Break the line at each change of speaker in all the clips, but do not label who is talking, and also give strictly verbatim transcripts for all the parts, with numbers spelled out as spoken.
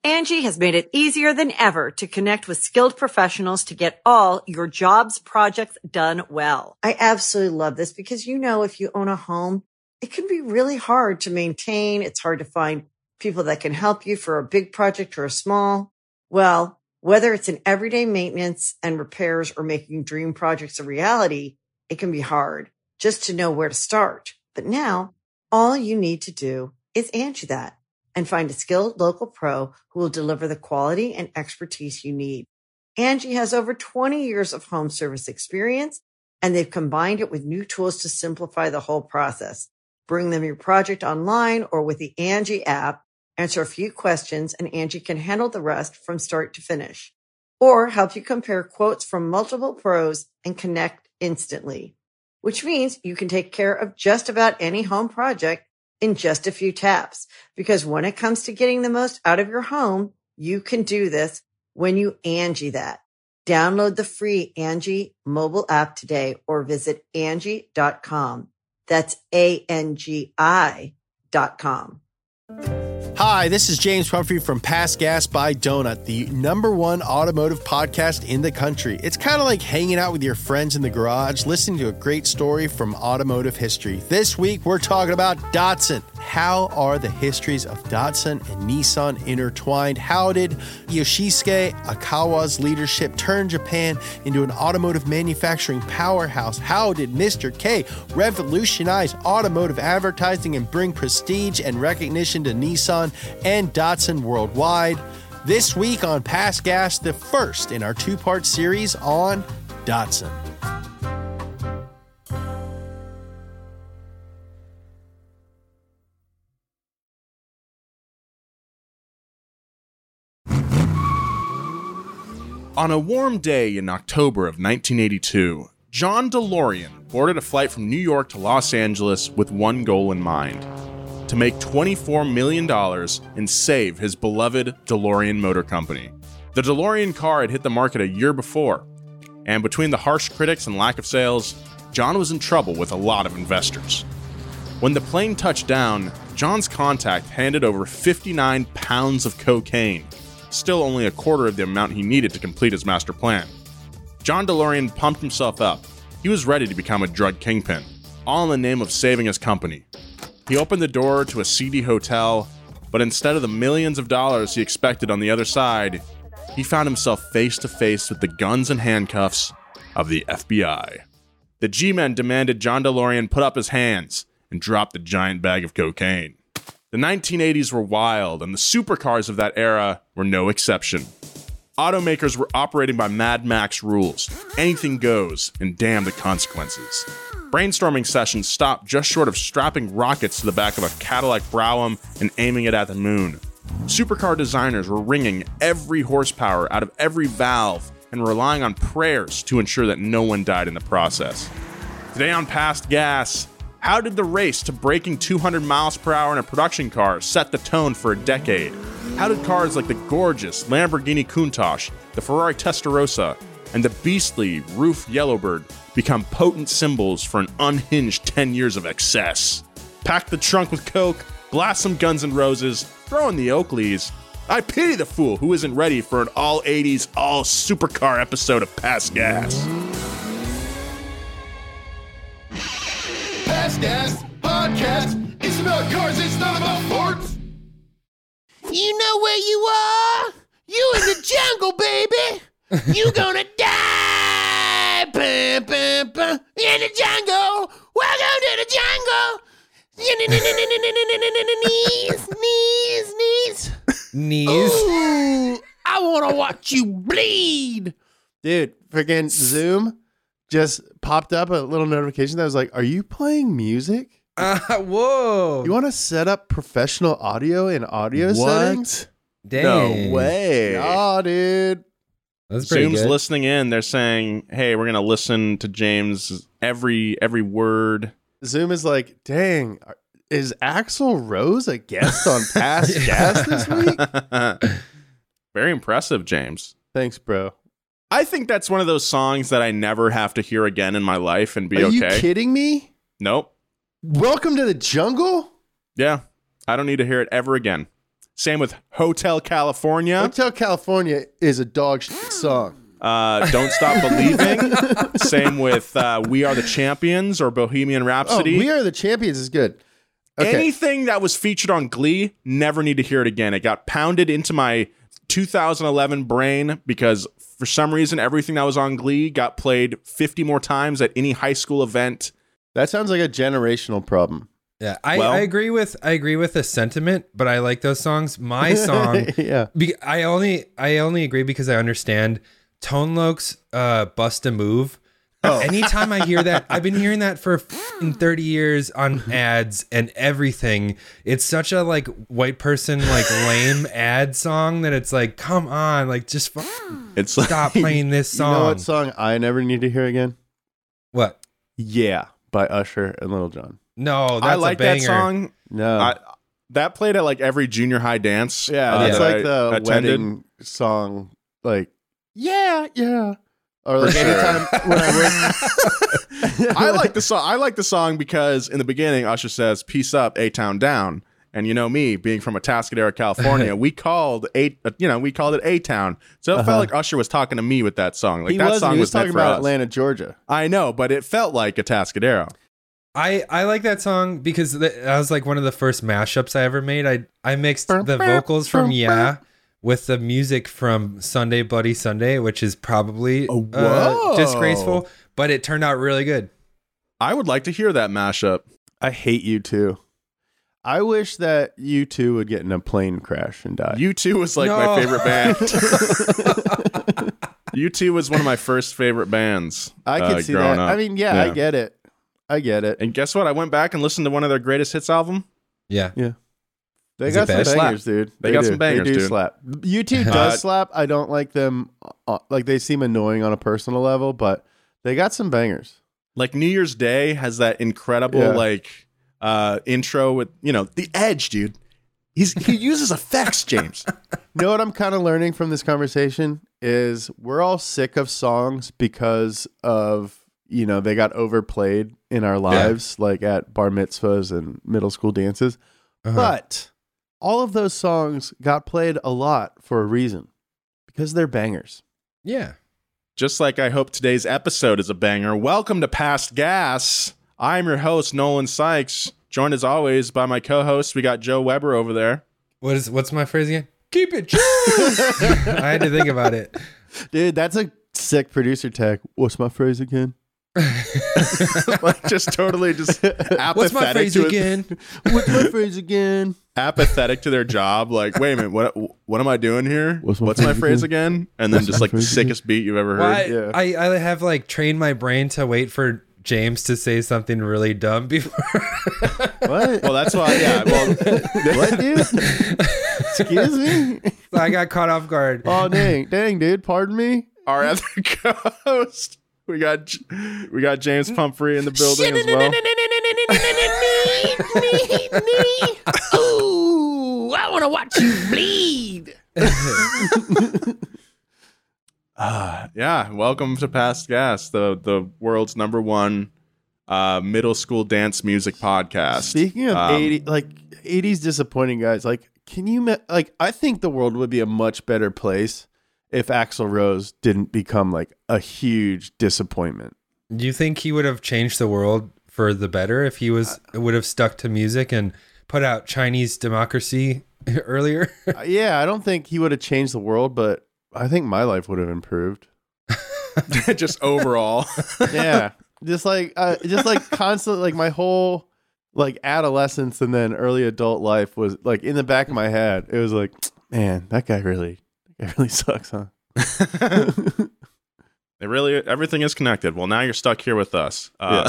Angie has made it easier than ever to connect with skilled professionals to get all your jobs projects done well. I absolutely love this because, you know, if you own a home, it can be really hard to maintain. It's hard to find people that can help you for a big project or a small. Well, whether it's in everyday maintenance and repairs or making dream projects a reality, it can be hard just to know where to start. But now all you need to do is Angie that and find a skilled local pro who will deliver the quality and expertise you need. Angie has over twenty years of home service experience, and they've combined it with new tools to simplify the whole process. Bring them your project online or with the Angie app, answer a few questions, and Angie can handle the rest from start to finish. Or help you compare quotes from multiple pros and connect instantly, which means you can take care of just about any home project in just a few taps. Because when it comes to getting the most out of your home, you can do this when you Angie that. Download the free Angie mobile app today or visit Angie dot com. That's A N G I dot com.
Hi, this is James Pumphrey from Pass Gas by Donut, the number one automotive podcast in the country. It's kind of like hanging out with your friends in the garage, listening to a great story from automotive history. This week, we're talking about Datsun. How are the histories of Datsun and Nissan intertwined? How did Yoshisuke Akawa's leadership turn Japan into an automotive manufacturing powerhouse? How did Mister K revolutionize automotive advertising and bring prestige and recognition to Nissan and Datsun worldwide? This week on Pass Gas, the first in our two-part series on Datsun.
On a warm day in October of nineteen eighty-two, John DeLorean boarded a flight from New York to Los Angeles with one goal in mind: to make twenty-four million dollars and save his beloved DeLorean Motor Company. The DeLorean car had hit the market a year before, and between the harsh critics and lack of sales, John was in trouble with a lot of investors. When the plane touched down, John's contact handed over fifty-nine pounds of cocaine, still only a quarter of the amount he needed to complete his master plan. John DeLorean pumped himself up. He was ready to become a drug kingpin, all in the name of saving his company. He opened the door to a seedy hotel, but instead of the millions of dollars he expected on the other side, he found himself face to face with the guns and handcuffs of the F B I. The G-men demanded John DeLorean put up his hands and drop the giant bag of cocaine. The nineteen eighties were wild, and the supercars of that era were no exception. Automakers were operating by Mad Max rules. Anything goes, and damn the consequences. Brainstorming sessions stopped just short of strapping rockets to the back of a Cadillac Brougham and aiming it at the moon. Supercar designers were wringing every horsepower out of every valve and relying on prayers to ensure that no one died in the process. Today on Past Gas, how did the race to breaking two hundred miles per hour in a production car set the tone for a decade? How did cars like the gorgeous Lamborghini Countach, the Ferrari Testarossa, and the beastly Roof Yellowbird become potent symbols for an unhinged ten years of excess? Pack the trunk with coke, blast some Guns N' Roses, throw in the Oakleys. I pity the fool who isn't ready for an all-eighties, all-supercar episode of Past Gas.
Past Gas Podcast. It's about cars, it's not about forts.
You know where you are? You in the jungle, baby. You gonna die. Bum, bum, bum. In the jungle. Welcome to the jungle. Knees, knees, knees.
Knees.
Ooh, I want to watch you bleed.
Dude, freaking Zoom just popped up a little notification that was like, are you playing music?
Uh, whoa.
You want to set up professional audio in audio
What?
settings?
Dang.
No way.
Oh, dude.
That's pretty
Zoom's
good.
listening in. They're saying, hey, we're going to listen to James every every word.
Zoom is like, dang, is Axl Rose a guest on Past Gas this week?
Very impressive, James.
Thanks, bro.
I think that's one of those songs that I never have to hear again in my life and be
Are
okay.
you kidding me?
Nope.
Welcome to the jungle?
Yeah. I don't need to hear it ever again. Same with Hotel California.
Hotel California is a dog shit song.
Uh, Don't Stop Believing. Same with uh, We Are the Champions or Bohemian
Oh,
Rhapsody.
We Are the Champions is good. Okay.
Anything that was featured on Glee, never need to hear it again. It got pounded into my two thousand eleven brain because for some reason, everything that was on Glee got played fifty more times at any high school event.
That sounds like a generational problem.
Yeah, I,
Well-
I agree with I agree with the sentiment, but I like those songs. My song,
Yeah.
be, I only I only agree because I understand Tone Loc's uh, "Bust a Move."
Oh.
Anytime I hear that, I've been hearing that for f***ing thirty years on ads and everything. It's such a like white person like lame ad song that it's like, come on, like just f-
It's like,
stop playing this
You
song.
know what song I never need to hear again?
What?
Yeah, by Usher and Lil Jon.
No, that's
I like
a banger.
that song.
No.
I, that played at like every junior high dance.
yeah,
uh,
it's
that
like
I
the
attended.
wedding song. Like, yeah, yeah. Or like
For sure.
anytime when I went.
I like the song. I like the song because in the beginning, Usher says, "Peace up, A-Town down." And you know me, being from Atascadero, California, we called a, you know, we called it A-Town. So it
Uh-huh.
felt like Usher was talking to me with that song. Like
He
that
wasn't.
song
He was,
was, meant
talking
for
about
us.
Atlanta, Georgia.
I know, but it felt like Atascadero.
I, I like that song because th- that was like one of the first mashups I ever made. I I mixed the vocals from Yeah with the music from Sunday Bloody Sunday, which is probably
Oh,
uh,
whoa.
disgraceful, but it turned out really good.
I would like to hear that mashup.
I hate you too. I wish that you two would get in a plane crash and die.
U two was like
No.
my favorite band. U two was one of my first favorite bands.
I can
uh,
see
growing
that.
up.
I mean, yeah, I get it. I get it.
And guess what? I went back and listened to one of their greatest hits album.
Yeah.
They
Is
got
it
some
bad?
bangers, dude.
They got
do.
some bangers,
They do
dude.
slap. U two does
Uh,
slap. I don't like them. Uh, like they seem annoying on a personal level, but they got some bangers.
Like New Year's Day has that incredible
Yeah.
like uh intro with, you know, the Edge, dude. He's he uses effects, James.
You know what I'm kind of learning from this conversation is we're all sick of songs because of, you know, they got overplayed in our lives, like at bar mitzvahs and middle school dances.
Uh-huh.
But all of those songs got played a lot for a reason because they're bangers.
Yeah.
Just like I hope today's episode is a banger. Welcome to Past Gas. I'm your host, Nolan Sykes, joined as always by my co-host. We got Joe Weber over there.
What is what's my phrase again? Keep it true. I had to think about it.
Dude, that's a sick producer tag. What's my phrase again?
Like just totally just apathetic
What's my phrase
to it-
again?
What's my phrase again?
apathetic to their job. Like, wait a minute, what what am I doing here?
What's
What's
my
my,
phrase
phrase again? And then just like the
phrase again?
sickest beat you've ever
Well, I,
heard.
Yeah.
I, I have like trained my brain to wait for James to say something really dumb before.
What?
Well, that's why. Yeah. Well,
What, dude? Excuse me?
I got caught off guard.
Oh, dang. Dang, dude. Pardon me?
our other co-host, we got J- we got James Pumphrey in the building as well.
Ooh, I want to watch you bleed.
Uh, yeah, welcome to Past Gas, the the world's number one uh, middle school dance music podcast.
Speaking of
Um,
eighty, like eighties disappointing guys, like, can you, ma- like, I think the world would be a much better place if Axl Rose didn't become like a huge disappointment.
Do you think he would have changed the world for the better if he was would have stuck to music and put out Chinese Democracy earlier?
Uh, yeah, I don't think he would have changed the world, but I think my life would have improved.
just overall.
Yeah, just like, uh, just like constantly, like my whole like adolescence and then early adult life was like in the back of my head. It was like, man, that guy really, that guy really sucks, huh?
It really, everything is connected. Well, now you're stuck here with us. Uh,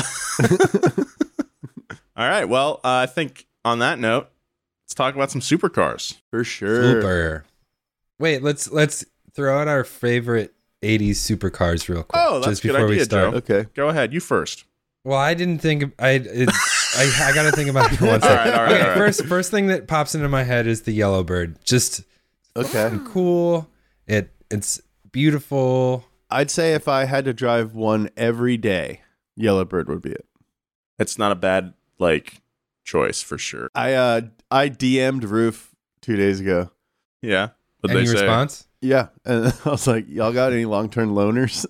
all right. Well, uh, I think on that note, let's talk about some supercars.
For sure.
Super. Wait, let's let's throw out our favorite eighties supercars real quick.
Oh, that's a good idea, Joe.
Okay.
Go ahead. You first.
Well, I didn't think I it, I, I got to think about it for one
All
second.
right, all right,
Okay,
all right.
first first thing that pops into my head is the Yellowbird. Just
Okay.
cool. It it's beautiful.
I'd say if I had to drive one every day, Yellowbird would be it.
It's not a bad like choice for sure.
I uh I D M'd Roof
two days ago.
Yeah. What
Any
they say?
response?
Yeah, and I was like, "Y'all got any long-term loaners?"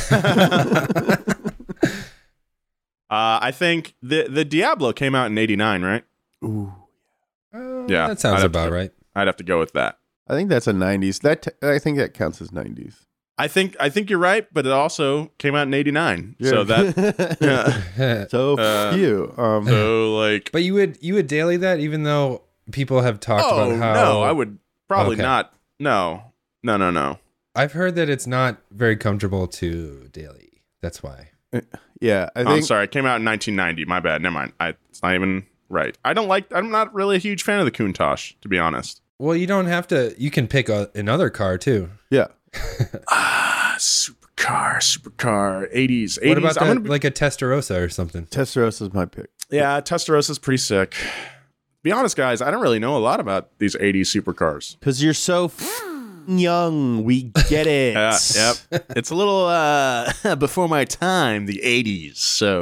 Uh, I think the the Diablo came out in eighty-nine, right?
Ooh,
Uh,
Yeah,
that sounds
I'd have
about
to-
right.
I'd have to go with that.
I think that's a nineties. That t- I think that counts as nineties.
I think I think you're right, but it also came out in eighty-nine. So that yeah.
so
Uh,
few. Um,
so like
But you would you would daily that, even though people have talked
oh
about how
no, I would probably
Okay.
not. No, no, no, no.
I've heard that it's not very comfortable to daily. That's why.
yeah, I
Oh,
think.
I'm sorry, it came out in nineteen ninety. My bad. Never mind. I, it's not even right. I don't like. I'm not really a huge fan of the Countach, to be honest.
Well, you don't have to. You can pick a, another car too.
Yeah,
Ah, supercar, supercar, eighties, eighties.
What about
I'm
that,
gonna be,
like a Testarossa or something?
Testarossa is my pick.
yeah, Testarossa is pretty sick. Be honest, guys, I don't really know a lot about these eighties supercars.
Because you're so f- young, we get it.
Yeah, yep. It's a little uh, before my time, the eighties. So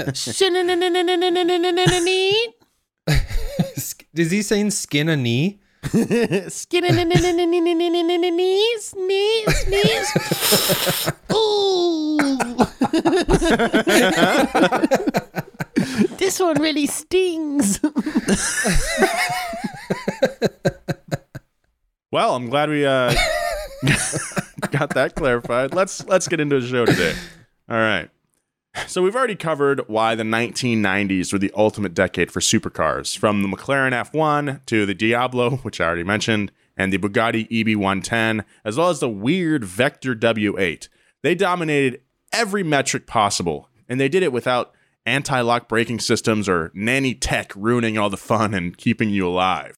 Is he saying skin a knee?
Skin knees, knees, knees. Ooh. This one really stings.
well, I'm glad we uh, got that clarified. Let's let's get into the show today. All right. So we've already covered why the nineteen nineties were the ultimate decade for supercars, from the McLaren F one to the Diablo, which I already mentioned, and the Bugatti E B one ten, as well as the weird Vector W eight. They dominated every metric possible, and they did it without anti-lock braking systems or nanny tech ruining all the fun and keeping you alive.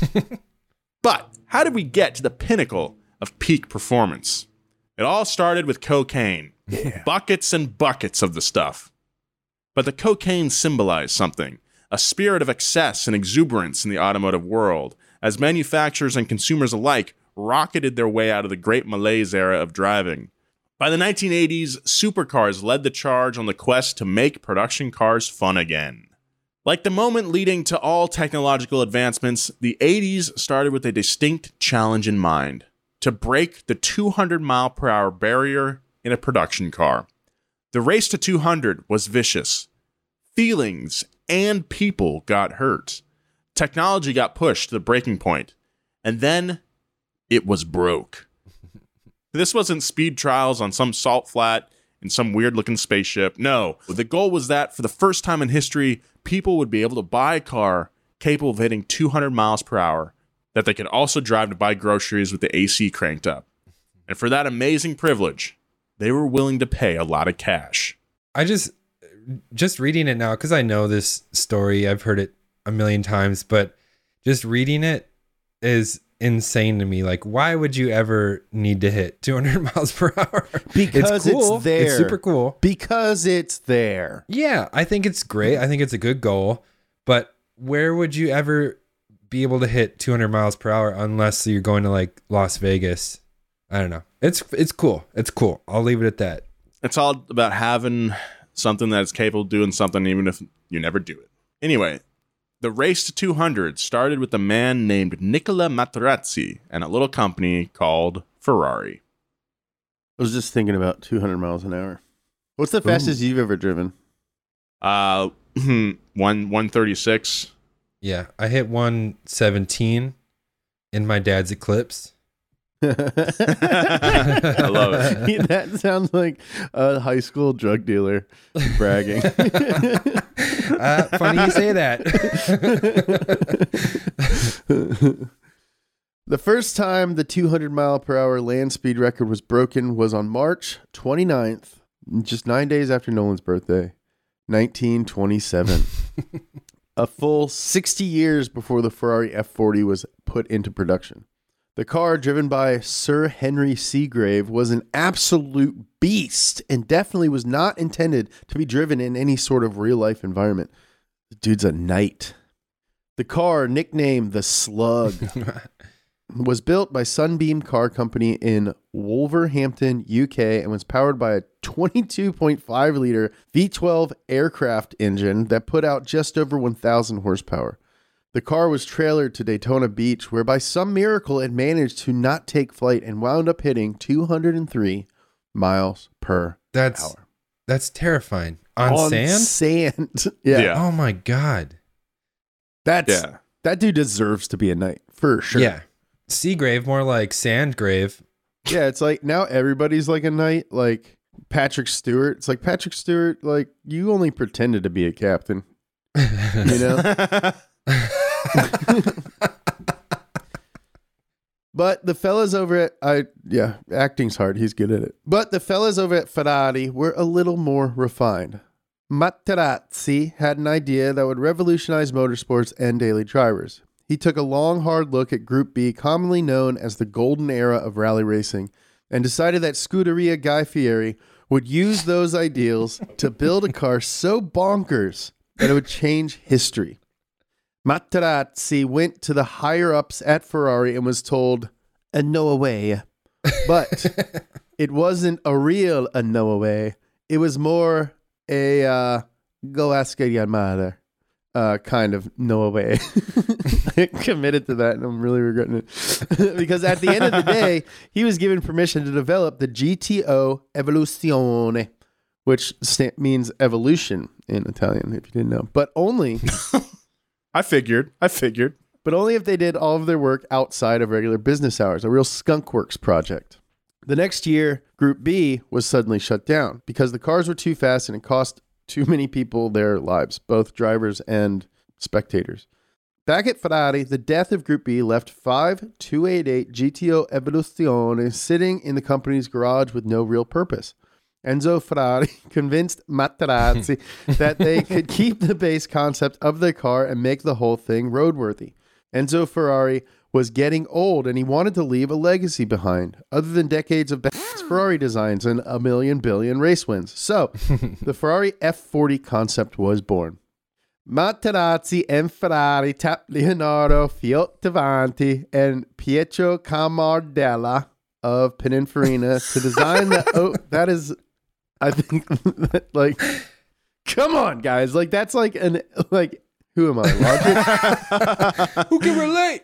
But how did we get to the pinnacle of peak performance? It all started with cocaine. Yeah. Buckets and buckets of the stuff. But the cocaine symbolized something, a spirit of excess and exuberance in the automotive world, as manufacturers and consumers alike rocketed their way out of the great malaise era of driving. By the nineteen eighties, supercars led the charge on the quest to make production cars fun again. Like the moment leading to all technological advancements, the eighties started with a distinct challenge in mind: to break the two hundred mile per hour barrier in a production car. The race to two hundred was vicious. Feelings and people got hurt. Technology got pushed to the breaking point. And then it was broke. This wasn't speed trials on some salt flat in some weird looking spaceship. No, the goal was that for the first time in history, people would be able to buy a car capable of hitting two hundred miles per hour, that they could also drive to buy groceries with the A C cranked up. And for that amazing privilege, they were willing to pay a lot of cash.
I just just reading it now, because I know this story, I've heard it a million times, but just reading it is insane to me. Like, why would you ever need to hit two hundred miles per hour?
Because
it's, cool.
it's there.
It's super cool.
Because it's there.
Yeah, I think it's great. I think it's a good goal. But where would you ever be able to hit two hundred miles per hour unless you're going to like Las Vegas? I don't know. It's it's cool. It's cool. I'll leave it at that.
It's all about having something that's capable of doing something even if you never do it. Anyway, the race to two hundred started with a man named Nicola Materazzi and a little company called Ferrari.
I was just thinking about two hundred miles an hour. What's the fastest you've ever driven?
Uh, one one thirty six.
Yeah, I hit one seventeen in my dad's Eclipse.
I love it.
That sounds like a high school drug dealer bragging.
uh, funny you say that.
The first time the two hundred mile per hour land speed record was broken was on March twenty-ninth, just nine days after Nolan's birthday, nineteen twenty-seven. A full sixty years before the Ferrari F forty was put into production. The car, driven by Sir Henry Seagrave, was an absolute beast and definitely was not intended to be driven in any sort of real-life environment. The dude's a knight. The car, nicknamed the Slug, was built by Sunbeam Car Company in Wolverhampton, U K, and was powered by a twenty-two point five liter V twelve aircraft engine that put out just over one thousand horsepower. The car was trailered to Daytona Beach, where by some miracle it managed to not take flight and wound up hitting two hundred three miles per
That's
hour.
that's terrifying. On,
On
sand?
Sand. yeah.
Yeah.
Oh my god.
That's
Yeah.
that dude deserves to be a knight for sure.
Yeah. Seagrave, more like Sandgrave.
Yeah, it's like now everybody's like a knight, like Patrick Stewart. It's like Patrick Stewart, like you only pretended to be a captain. You know? But the fellas over at I yeah, acting's hard. He's good at it. But the fellas over at Ferrari were a little more refined. Materazzi had an idea that would revolutionize motorsports and daily drivers. He took a long, hard look at Group B, commonly known as the golden era of rally racing, and decided that Scuderia Guy Fieri would use those ideals to build a car so bonkers that it would change history. Materazzi went to the higher-ups at Ferrari and was told, a no way. But it wasn't a real a no way. It was more a uh, go ask your mother uh, kind of no way. I committed to that and I'm really regretting it. Because at the end of the day, he was given permission to develop the G T O Evoluzione, which sta- means evolution in Italian, if you didn't know. But only...
I figured. I figured.
But only if they did all of their work outside of regular business hours, a real skunkworks project. The next year, Group B was suddenly shut down because the cars were too fast and it cost too many people their lives, both drivers and spectators. Back at Ferrari, the death of Group B left five two eighty-eight G T O Evoluzione sitting in the company's garage with no real purpose. Enzo Ferrari convinced Materazzi that they could keep the base concept of the car and make the whole thing roadworthy. Enzo Ferrari was getting old and he wanted to leave a legacy behind, other than decades of badass Ferrari designs and a million billion race wins. So, the Ferrari F forty concept was born. Materazzi and Ferrari tapped Leonardo Fioravanti and Pietro Camardella of Pininfarina to design the... Oh, that is... I think, that, like, come on, guys. Like, that's like an, like, who am I? Logic?
Who can relate?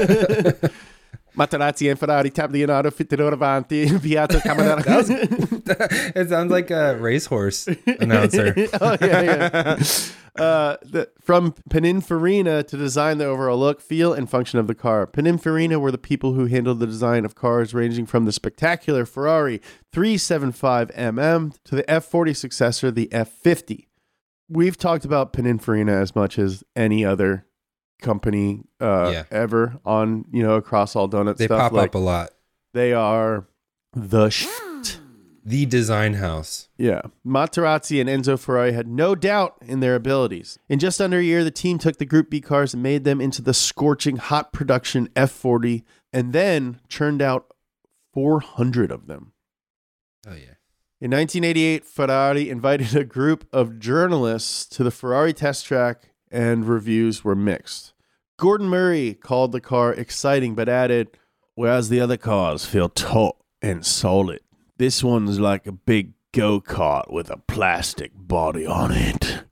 Materazzi and Ferrari tapped Leonardo Fioravanti and Pietro Camardella.
It sounds like a racehorse announcer.
Oh, yeah, yeah. Uh, the, from Pininfarina to design the overall look, feel, and function of the car. Pininfarina were the people who handled the design of cars ranging from the spectacular Ferrari three seventy-five millimeter to the F forty successor, the F fifty. We've talked about Pininfarina as much as any other company uh,
Yeah.
ever on, you know, across all donut
They
stuff.
pop
Like,
up a lot.
they are the shit.
The design house.
Yeah. Materazzi and Enzo Ferrari had no doubt in their abilities. In just under a year, the team took the Group B cars and made them into the scorching hot production F forty and then churned out four hundred of them.
Oh, yeah.
In nineteen eighty-eight, Ferrari invited a group of journalists to the Ferrari test track and reviews were mixed. Gordon Murray called the car exciting but added, "Whereas the other cars feel taut and solid, this one's like a big go-kart with a plastic body on it."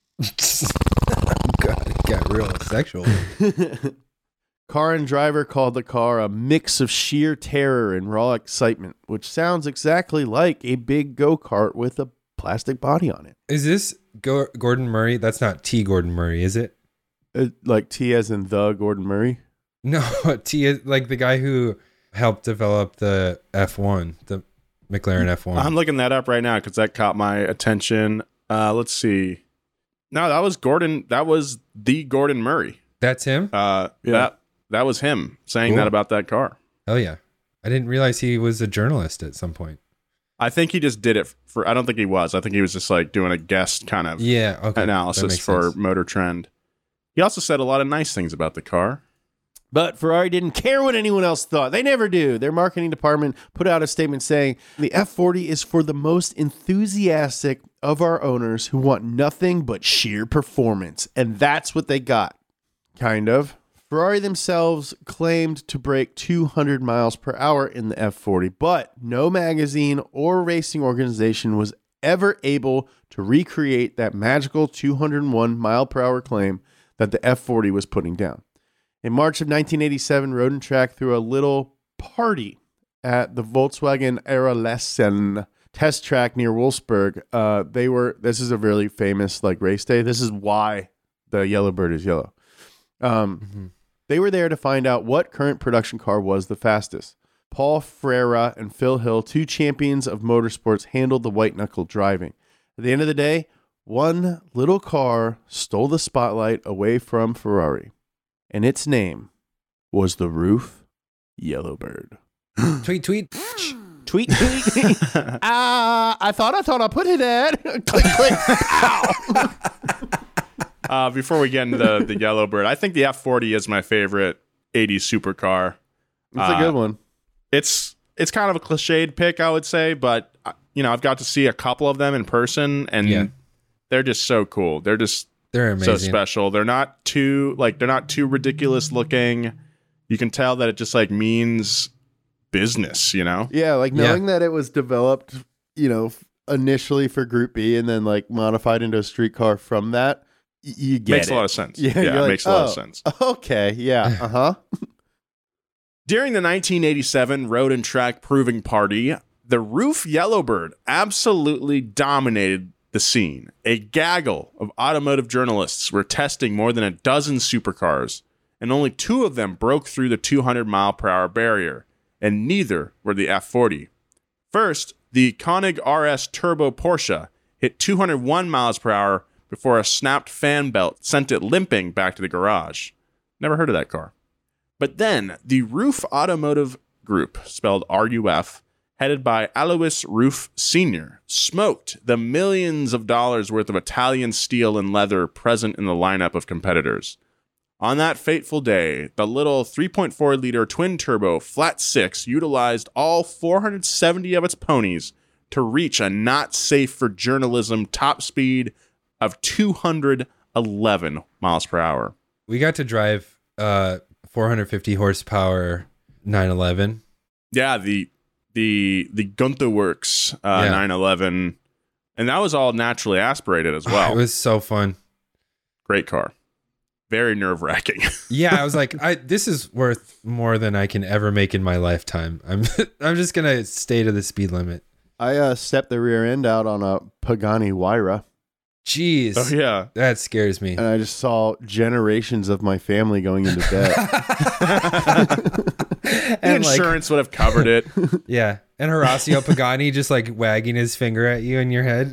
God, it got real sexual.
Car and driver called the car a mix of sheer terror and raw excitement, which sounds exactly like a big go-kart with a plastic body on it.
Is this Go- Gordon Murray? That's not T. Gordon Murray, is it?
Uh, like T as in the Gordon Murray?
No, T is like the guy who helped develop the F one, the McLaren F one.
I'm looking that up right now because that caught my attention. Uh, let's see. No, that was Gordon. That was the Gordon Murray.
That's him?
Uh,
Yeah.
That that was him saying
Cool.
that about that car.
Oh, yeah. I didn't realize he was a journalist at some point.
I think he just did it for. I don't think he was. I think he was just like doing a guest kind of
Yeah, okay. That
analysis
makes
for
sense.
Motor Trend. He also said a lot of nice things about the car.
But Ferrari didn't care what anyone else thought. They never do. Their marketing department put out a statement saying, "The F forty is for the most enthusiastic of our owners who want nothing but sheer performance." And that's what they got. Kind of. Ferrari themselves claimed to break two hundred miles per hour in the F forty, but no magazine or racing organization was ever able to recreate that magical two hundred one mile per hour claim that the F forty was putting down. In March of nineteen eighty-seven, Road and Track threw a little party at the Volkswagen Aerolesen test track near Wolfsburg. Uh, they were. This is a really famous like race day. This is why the Yellowbird is yellow. Um, mm-hmm. They were there to find out what current production car was the fastest. Paul Freire and Phil Hill, two champions of motorsports, handled the white-knuckle driving. At the end of the day, one little car stole the spotlight away from Ferrari, and its name was the Roof Yellowbird.
Tweet, tweet.
Tweet, tweet. Ah, I thought I thought I put it at. Click, click. Ow.
Uh, before we get into the, the Yellowbird, I think the F forty is my favorite eighties supercar.
It's
uh,
a good one.
It's it's kind of a cliched pick, I would say, but you know, I've got to see a couple of them in person, and
yeah.
they're just so cool. They're just
they're amazing.
So special. They're not too like they're not too ridiculous looking. You can tell that it just like means business, you know?
Yeah, like knowing
Yeah.
that it was developed, you know, initially for Group B and then like modified into a street car from that, y- you get
makes
it.
a lot of sense.
Yeah,
Yeah,
you're
it
like,
makes a lot of
oh,
sense.
Okay, yeah, uh huh.
During the nineteen eighty-seven Road and Track Proving Party, the Roof Yellowbird absolutely dominated the scene. A gaggle of automotive journalists were testing more than a dozen supercars, and only two of them broke through the two hundred mile per hour barrier, and neither were the F forty. First, the Koenig R S Turbo Porsche hit two hundred one miles per hour before a snapped fan belt sent it limping back to the garage. Never heard of that car. But then, the Roof Automotive Group, spelled R U F, headed by Alois Roof Senior, smoked the millions of dollars worth of Italian steel and leather present in the lineup of competitors. On that fateful day, the little three point four liter twin-turbo flat six utilized all four hundred seventy of its ponies to reach a not-safe-for-journalism top speed of two hundred eleven miles per hour.
We got to drive uh, four hundred fifty horsepower nine eleven.
Yeah, the the the Gunther Works uh,
Yeah.
nine eleven, and that was all naturally aspirated as well.
It was so fun.
Great car. Very nerve-wracking.
Yeah, I was like, I this is worth more than I can ever make in my lifetime. I'm I'm just gonna stay to the speed limit.
I uh, stepped the rear end out on a Pagani Huayra,
Jeez.
Oh, yeah.
That scares me.
and I just saw generations of my family going into debt.
The
And like,
insurance would have covered it.
yeah. And Horacio Pagani just like wagging his finger at you in your head.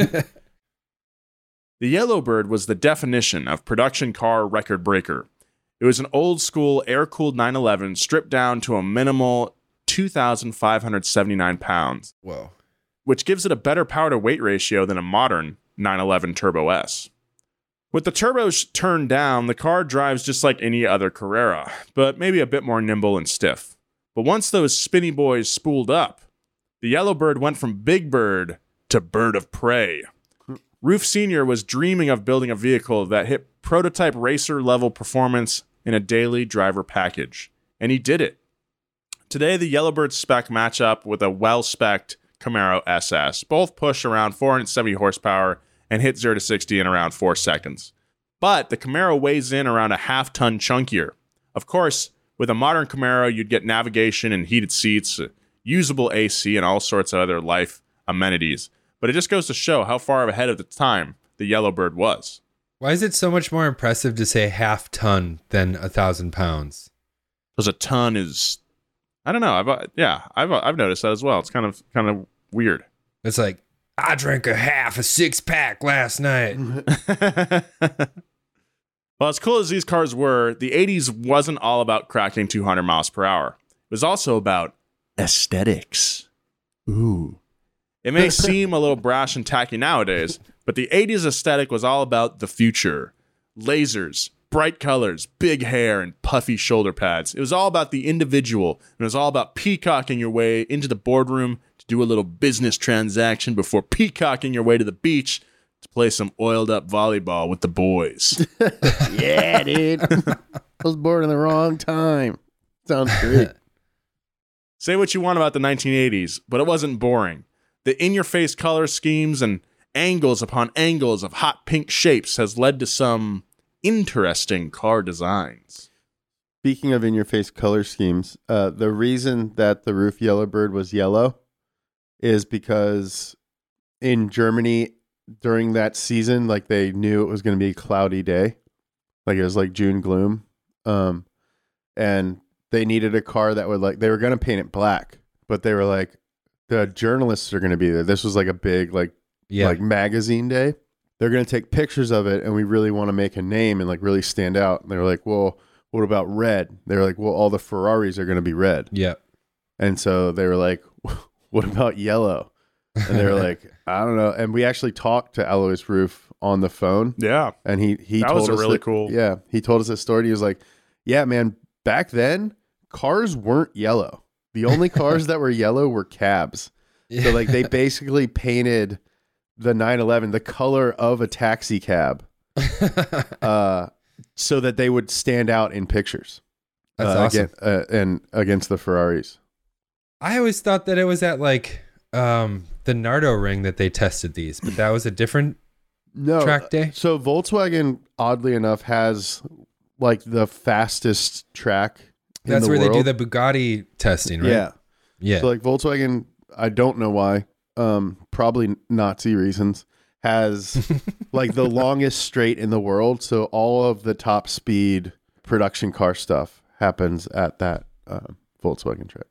The Yellowbird was the definition of production car record breaker. It was an old-school air-cooled nine eleven stripped down to a minimal two thousand five hundred seventy-nine pounds,
Whoa.
which gives it a better power-to-weight ratio than a modern nine eleven Turbo S. With the turbos turned down, the car drives just like any other Carrera, but maybe a bit more nimble and stiff. But once those spinny boys spooled up, the Yellowbird went from Big Bird to Bird of Prey. Roof Senior was dreaming of building a vehicle that hit prototype racer-level performance in a daily driver package, and he did it. Today, the Yellowbird spec match up with a well-spec'd Camaro S S. Both push around four hundred seventy horsepower and hit zero to sixty in around four seconds. But the Camaro weighs in around a half-ton chunkier. Of course, with a modern Camaro, you'd get navigation and heated seats, usable A C, and all sorts of other life amenities. But it just goes to show how far ahead of the time the Yellowbird was.
Why is it so much more impressive to say half ton than a thousand pounds?
Because a ton is, I don't know. I've yeah, I've I've noticed that as well. It's kind of kind of weird.
It's like, I drank a half a six pack last night.
Well, as cool as these cars were, the eighties wasn't all about cracking two hundred miles per hour. It was also about aesthetics. Ooh. It may seem a little brash and tacky nowadays, but the eighties aesthetic was all about the future. Lasers, bright colors, big hair, and puffy shoulder pads. It was all about the individual, and it was all about peacocking your way into the boardroom to do a little business transaction before peacocking your way to the beach to play some oiled up volleyball with the boys.
Yeah, dude. I was born in the wrong time. Sounds great.
Say what you want about the nineteen eighties, but it wasn't boring. The in-your-face color schemes and angles upon angles of hot pink shapes has led to some interesting car designs.
Speaking of in-your-face color schemes, uh, the reason that the roof Yellowbird was yellow is because in Germany during that season, like they knew it was going to be a cloudy day, like it was like June gloom, um, and they needed a car that would like they were going to paint it black, but they were like the journalists are going to be there. This was like a big like
Yeah.
like magazine day. They're going to take pictures of it, and we really want to make a name and like really stand out. And they were like, well, what about red? They were like, well, all the Ferraris are going to be red.
Yeah.
And so they were like, what about yellow? And they were like, I don't know. And we actually talked to Alois Roof on the phone.
Yeah.
And he, he
That
told
was a
us
really
that-
cool-
Yeah. He told us a story. He was like, yeah, man, back then cars weren't yellow. The only cars that were yellow were cabs. So like they basically painted the nine eleven, the color of a taxi cab, uh, so that they would stand out in pictures.
That's
uh,
awesome.
again- uh, and against the Ferraris.
I always thought that it was at like um, the Nardo ring that they tested these, but that was a different
No
track day.
So Volkswagen, oddly enough, has like the fastest track. in
That's
the
where they
world.
do the Bugatti testing, right?
Yeah.
Yeah.
So like Volkswagen, I don't know why, um, probably Nazi reasons, has like the longest straight in the world. So all of the top speed production car stuff happens at that uh, Volkswagen track.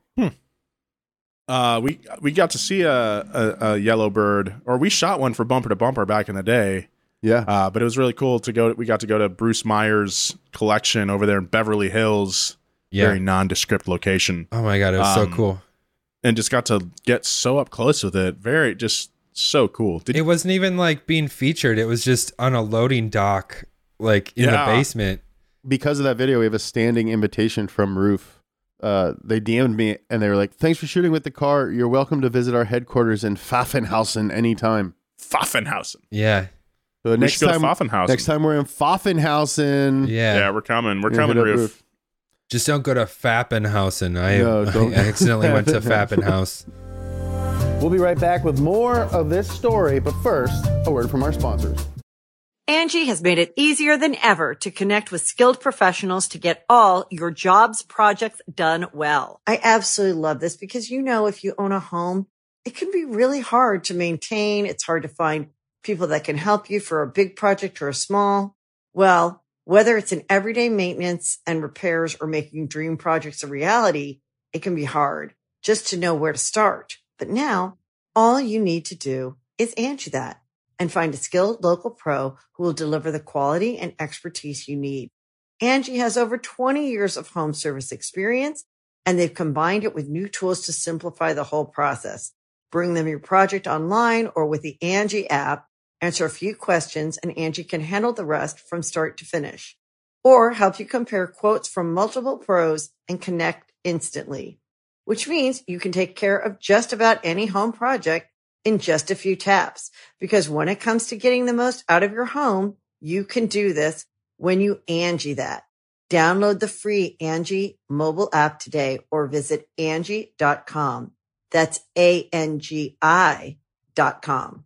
Uh, we we got to see a, a, a Yellowbird, or we shot one for Bumper to Bumper back in the day.
Yeah.
Uh, but it was really cool to go. We got to go to Bruce Meyer's collection over there in Beverly Hills,
Yeah.
very nondescript location,
Oh my God. It was
Um,
so cool.
and just got to get so up close with it. Very, just so cool. Did
It wasn't even like being featured. It was just on a loading dock, like in
Yeah.
the basement.
Because of that video, we have a standing invitation from Roof. Uh, they D M'd me and they were like, thanks for shooting with the car. You're welcome to visit our headquarters in Pfaffenhausen anytime.
Pfaffenhausen?
Yeah.
So
We
next
should go to
time,
Pfaffenhausen.
next time we're in Pfaffenhausen.
Yeah.
Yeah, we're coming. We're
Yeah,
coming,
hit up
Roof.
Roof.
Just don't go to Fappenhausen. I,
No, don't-
I accidentally went to Fappenhaus.
We'll be right back with more of this story, but first, a word from our sponsors.
Angie has made it easier than ever to connect with skilled professionals to get all your jobs projects done well. I absolutely love this because, you know, if you own a home, it can be really hard to maintain. It's hard to find people that can help you for a big project or a small. Well, whether it's in everyday maintenance and repairs or making dream projects a reality, it can be hard just to know where to start. But now all you need to do is Angie that and find a skilled local pro who will deliver the quality and expertise you need. Angie has over twenty years of home service experience, and they've combined it with new tools to simplify the whole process. Bring them your project online or with the Angie app, answer a few questions, and Angie can handle the rest from start to finish. Or help you compare quotes from multiple pros and connect instantly, which means you can take care of just about any home project in just a few taps. Because when it comes to getting the most out of your home, you can do this when you Angie that. Download the free Angie mobile app today or visit Angie dot com. That's A N G I dot com.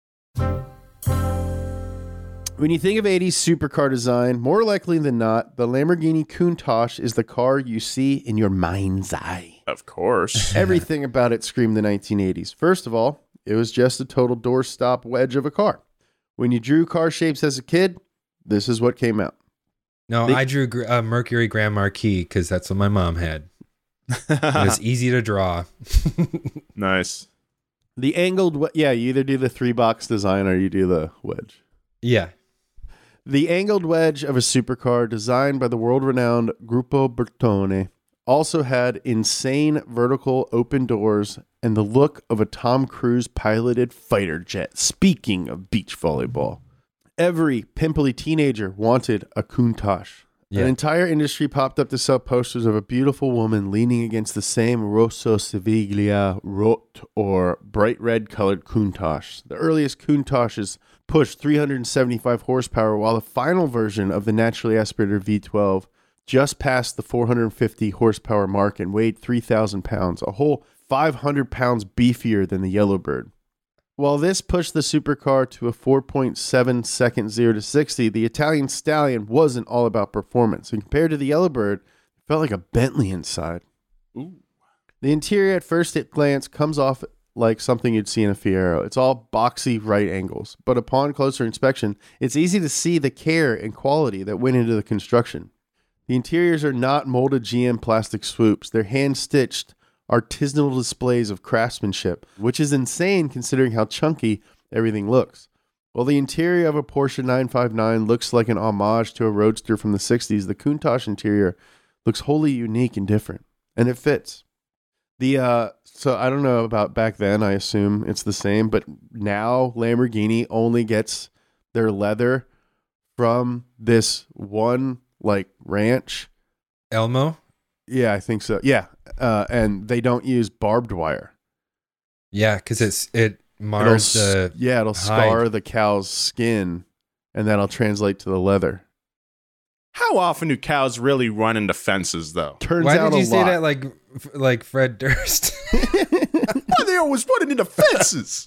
When you think of eighties supercar design, more likely than not, the Lamborghini Countach is the car you see in your mind's eye.
Of course.
Everything about it screamed the nineteen eighties. First of all, it was just a total doorstop wedge of a car. When you drew car shapes as a kid, this is what came out.
No,
They-
I drew gr- uh, Mercury Grand Marquis because that's what my mom had. It was easy to draw.
Nice.
The angled, we- yeah, you either do the three box design or you do the wedge.
Yeah.
The angled wedge of a supercar designed by the world-renowned Gruppo Bertone also had insane vertical open doors and the look of a Tom Cruise piloted fighter jet. Speaking of beach volleyball, every pimply teenager wanted a Countach.
Yeah.
An entire industry popped up to sell posters of a beautiful woman leaning against the same Rosso Siviglia Rot or bright red colored Countach. The earliest Countaches pushed three hundred seventy-five horsepower, while the final version of the naturally aspirated V twelve just passed the four hundred fifty horsepower mark and weighed three thousand pounds, a whole five hundred pounds beefier than the Yellowbird. While this pushed the supercar to a four point seven second zero to sixty, the Italian Stallion wasn't all about performance. And compared to the Yellowbird, it felt like a Bentley inside.
Ooh.
The interior at first glance comes off like something you'd see in a Fiero. It's all boxy right angles, but upon closer inspection, it's easy to see the care and quality that went into the construction. The interiors are not molded G M plastic swoops. They're hand-stitched artisanal displays of craftsmanship, which is insane considering how chunky everything looks. While the interior of a Porsche nine fifty-nine looks like an homage to a Roadster from the sixties, the Countach interior looks wholly unique and different, and it fits. The uh, so I don't know about back then, I assume it's the same, but now Lamborghini only gets their leather from this one, like, ranch.
Elmo?
Yeah, I think so. Yeah, uh, and they don't use barbed wire.
Yeah, because it's it mars
It'll,
the
yeah, it'll
hide.
scar the cow's skin, and that'll translate to the leather.
How often do cows really run into fences, though?
Turns
Why
out
did you
a
say
lot.
that like like Fred Durst?
Why they always running into fences?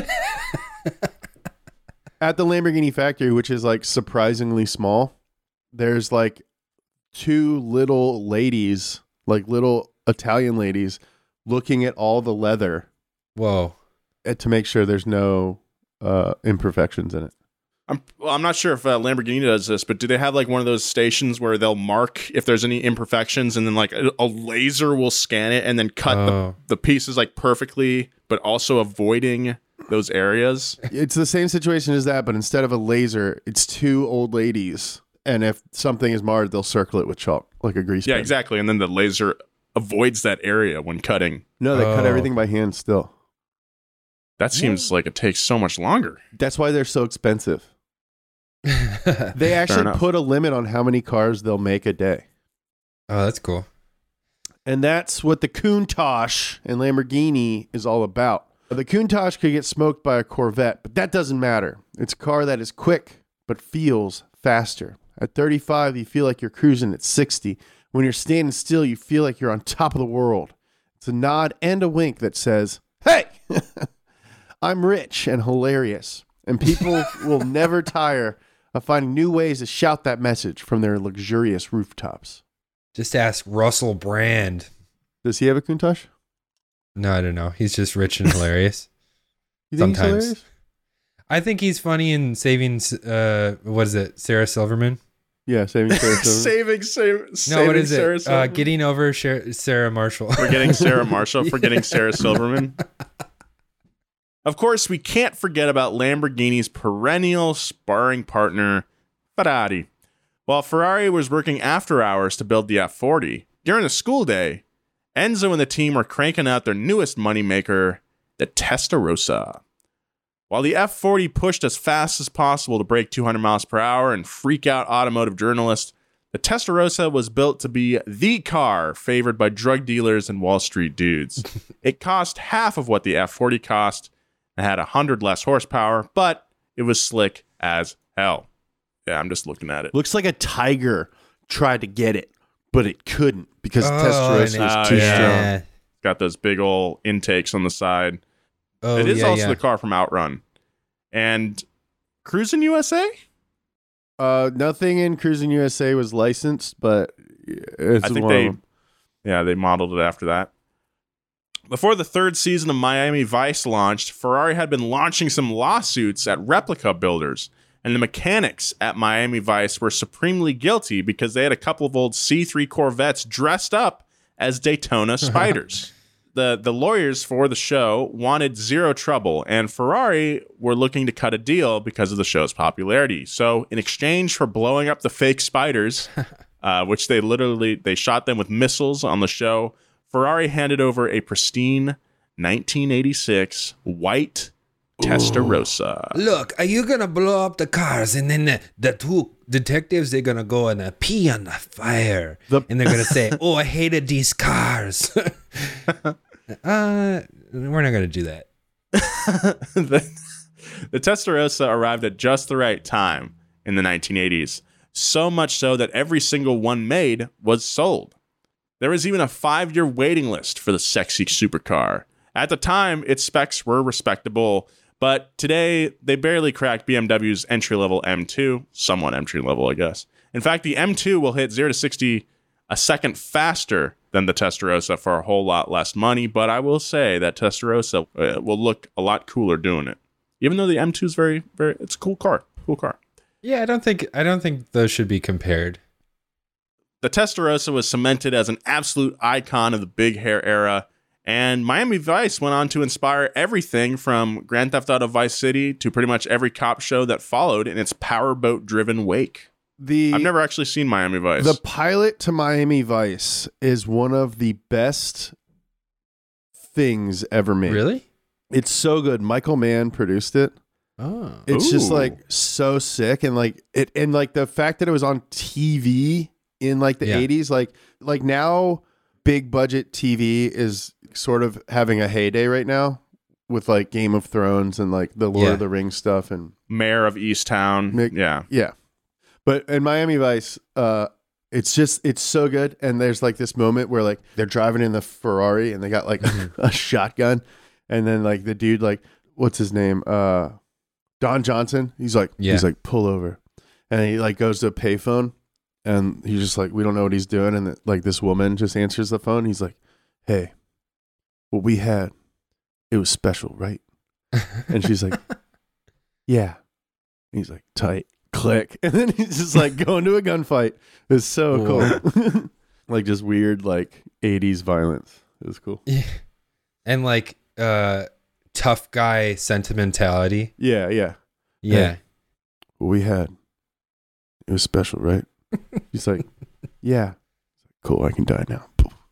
At the Lamborghini factory, which is like surprisingly small, there's like two little ladies, like little Italian ladies, looking at all the leather
Whoa.
uh, to make sure there's no uh, imperfections in it.
I'm well, I'm not sure if uh, Lamborghini does this, but do they have like one of those stations where they'll mark if there's any imperfections, and then like a, a laser will scan it and then cut
Oh.
the, the pieces like perfectly, but also avoiding those areas?
It's the same situation as that, but instead of a laser, it's two old ladies. And if something is marred, they'll circle it with chalk, like a grease
Yeah,
pen.
exactly. And then the laser avoids that area when cutting.
No, they cut
Oh.
everything by hand still.
That seems like it takes so much longer.
That's why they're so expensive. They actually
enough.
put a limit on how many cars they'll make a day.
Oh, that's cool.
And that's what the Countach and Lamborghini is all about. The Countach could get smoked by a Corvette, but that doesn't matter. It's a car that is quick, but feels faster. At thirty-five, you feel like you're cruising at sixty. When you're standing still, you feel like you're on top of the world. It's a nod and a wink that says, hey, I'm rich and hilarious. And people will never tire of finding new ways to shout that message from their luxurious rooftops.
Just ask Russell Brand.
Does he have a Countach?
No, I don't know. He's just rich and hilarious.
You think
Sometimes.
he's hilarious?
I think he's funny in saving, uh, what is it, Sarah Silverman?
Yeah, saving Sarah Silverman.
saving, save,
No,
saving
what is
Sarah
it? Uh,
Silverman?
getting over Sher- Sarah Marshall.
Forgetting Sarah Marshall, forgetting Sarah Silverman. Of course, we can't forget about Lamborghini's perennial sparring partner, Ferrari. While Ferrari was working after hours to build the F forty, during the school day, Enzo and the team were cranking out their newest moneymaker, the Testarossa. While the F forty pushed as fast as possible to break two hundred miles per hour and freak out automotive journalists, the Testarossa was built to be the car favored by drug dealers and Wall Street dudes. It cost half of what the F forty cost and had one hundred less horsepower, but it was slick as hell. Yeah, I'm just looking at it.
Looks like a tiger tried to get it, but it couldn't because
Oh,
Testarossa
and
was
it-
too
yeah.
strong.
Yeah.
Got those big old intakes on the side.
Oh,
it is
yeah,
also
yeah.
the car from Outrun. And Cruisin' U S A?
Uh, nothing in Cruising U S A was licensed, but it's
I think
one of
they,
them.
yeah, they modeled it after that. Before the third season of Miami Vice launched, Ferrari had been launching some lawsuits at replica builders, and the mechanics at Miami Vice were supremely guilty because they had a couple of old C three Corvettes dressed up as Daytona Spiders. The the lawyers for the show wanted zero trouble, and Ferrari were looking to cut a deal because of the show's popularity. So, in exchange for blowing up the fake spiders, uh, which they literally they shot them with missiles on the show, Ferrari handed over a pristine nineteen eighty-six white Testarossa.
Look, are you gonna blow up the cars, and then the, the two detectives they're gonna go and uh, pee on the fire,
The-
and they're gonna say, "Oh, I hated these cars." uh, we're not gonna do that.
the, the Testarossa arrived at just the right time in the nineteen eighties, so much so that every single one made was sold. There was even a five-year waiting list for the sexy supercar. At the time, its specs were respectable, But today, they barely cracked B M W's entry-level M two, somewhat entry-level, I guess. In fact, the M two will hit zero to sixty a second faster than the Testarossa for a whole lot less money, but I will say that Testarossa uh, will look a lot cooler doing it. Even though the M two is very, very, it's a cool car, cool car.
Yeah, I don't think I don't think those should be compared.
The Testarossa was cemented as an absolute icon of the big hair era, and Miami Vice went on to inspire everything from Grand Theft Auto Vice City to pretty much every cop show that followed in its powerboat-driven wake.
The
I've never actually seen Miami Vice.
The pilot to Miami Vice is one of the best things ever made.
Really?
It's so good. Michael Mann produced it.
Oh.
It's
Ooh.
just like so sick, and like it, and like the fact that it was on T V in like the
Yeah.
eighties, like like now big budget T V is sort of having a heyday right now with like Game of Thrones and like the Lord
Yeah.
of the Rings stuff, and
Mayor of Easttown.
Mick-
yeah.
yeah. But in Miami Vice, uh, it's just it's so good, and there's like this moment where like they're driving in the Ferrari and they got like a shotgun, and then like the dude like what's his name, uh, Don Johnson, he's like
Yeah.
he's like pull over, and he like goes to a payphone, and he's just like we don't know what he's doing, and like this woman just answers the phone. He's like, hey, what we had, it was special, right? And she's like, yeah. And he's like, tight. Click. And then he's just like going to a gunfight. It's so cool. Like just weird like eighties violence. It was cool.
Yeah. And like uh tough guy sentimentality.
Yeah, yeah.
Yeah.
What we had, it was special, right? He's like, yeah. Cool, I can die now.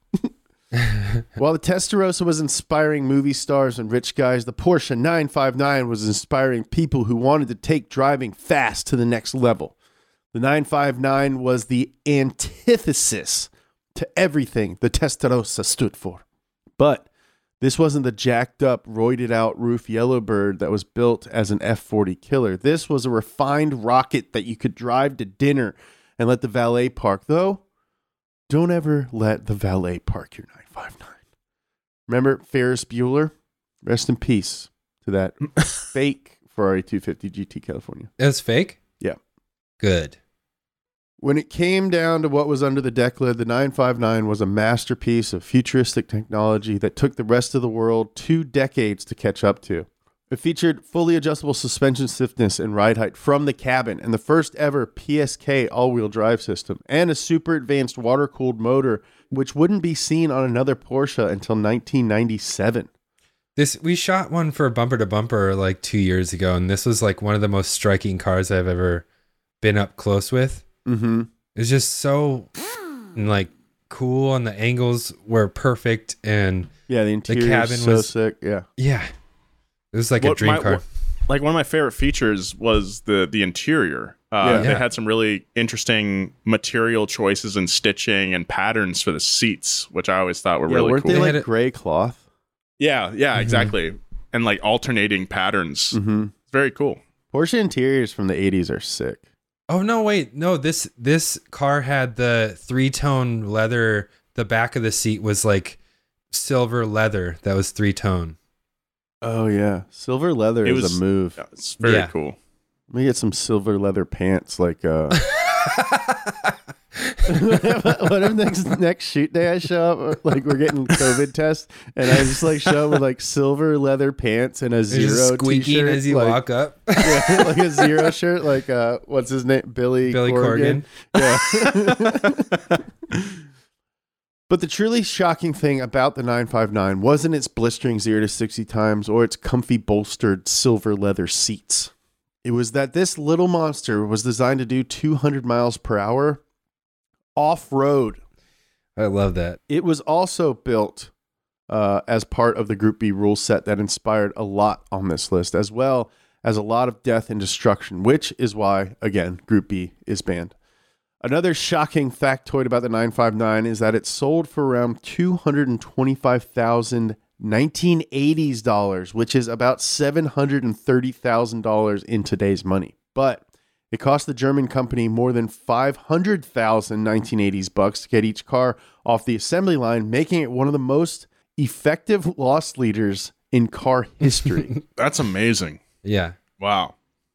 While the Testarossa was inspiring movie stars and rich guys, the Porsche nine five nine was inspiring people who wanted to take driving fast to the next level. The nine five nine was the antithesis to everything the Testarossa stood for. But this wasn't the jacked up, roided out roof Yellowbird that was built as an F forty killer. This was a refined rocket that you could drive to dinner and let the valet park, though. Don't ever let the valet park your nine five nine. Remember Ferris Bueller? Rest in peace to that fake Ferrari two fifty G T California.
It was fake?
Yeah.
Good.
When it came down to what was under the deck lid, the nine five nine was a masterpiece of futuristic technology that took the rest of the world two decades to catch up to. It featured fully adjustable suspension stiffness and ride height from the cabin, and the first ever P S K all-wheel drive system, and a super advanced water-cooled motor, which wouldn't be seen on another Porsche until nineteen ninety-seven.
This we shot one for Bumper to Bumper like two years ago, and this was like one of the most striking cars I've ever been up close with.
Mm-hmm.
It's just so like cool, and the angles were perfect, and
Yeah, the interior
cabin
is so
was-
sick. Yeah.
yeah, it was like a
What
dream
my-
car.
what- like one of my favorite features was the the interior. Uh,
Yeah.
They
Yeah.
had some really interesting material choices and stitching and patterns for the seats, which I always thought were
Yeah,
really
weren't
cool.
they
They
like
had it-
gray cloth?
yeah, yeah,
Mhm.
exactly. And like alternating patterns.
Mm-hmm.
It's very cool.
Porsche interiors from the eighties are sick.
Oh no, wait, no, this this car had the three-tone leather. The back of the seat was like silver leather that was three-tone.
Oh, yeah. Silver leather
It
is
was-
a move.
Yeah, it's very
Yeah.
cool.
Let me get some silver leather pants. Like, uh, what if next next shoot day I show up, like we're getting COVID tests, and I just like show up with like silver leather pants and a
It's
zero
just squeaking
t-shirt,
as you
like,
walk up.
yeah, like a zero shirt, like uh, what's his name, Billy
Billy Corgan.
Yeah. But the truly shocking thing about the nine five nine wasn't its blistering zero to sixty times or its comfy bolstered silver leather seats. It was that this little monster was designed to do two hundred miles per hour off-road.
I love that.
It was also built uh, as part of the Group B rule set that inspired a lot on this list, as well as a lot of death and destruction, which is why, again, Group B is banned. Another shocking factoid about the nine five nine is that it sold for around two hundred twenty-five thousand nineteen eighties dollars, which is about seven hundred thirty thousand dollars in today's money. But it cost the German company more than five hundred thousand nineteen eighties bucks to get each car off the assembly line, making it one of the most effective loss leaders in car history.
That's amazing.
Yeah.
Wow.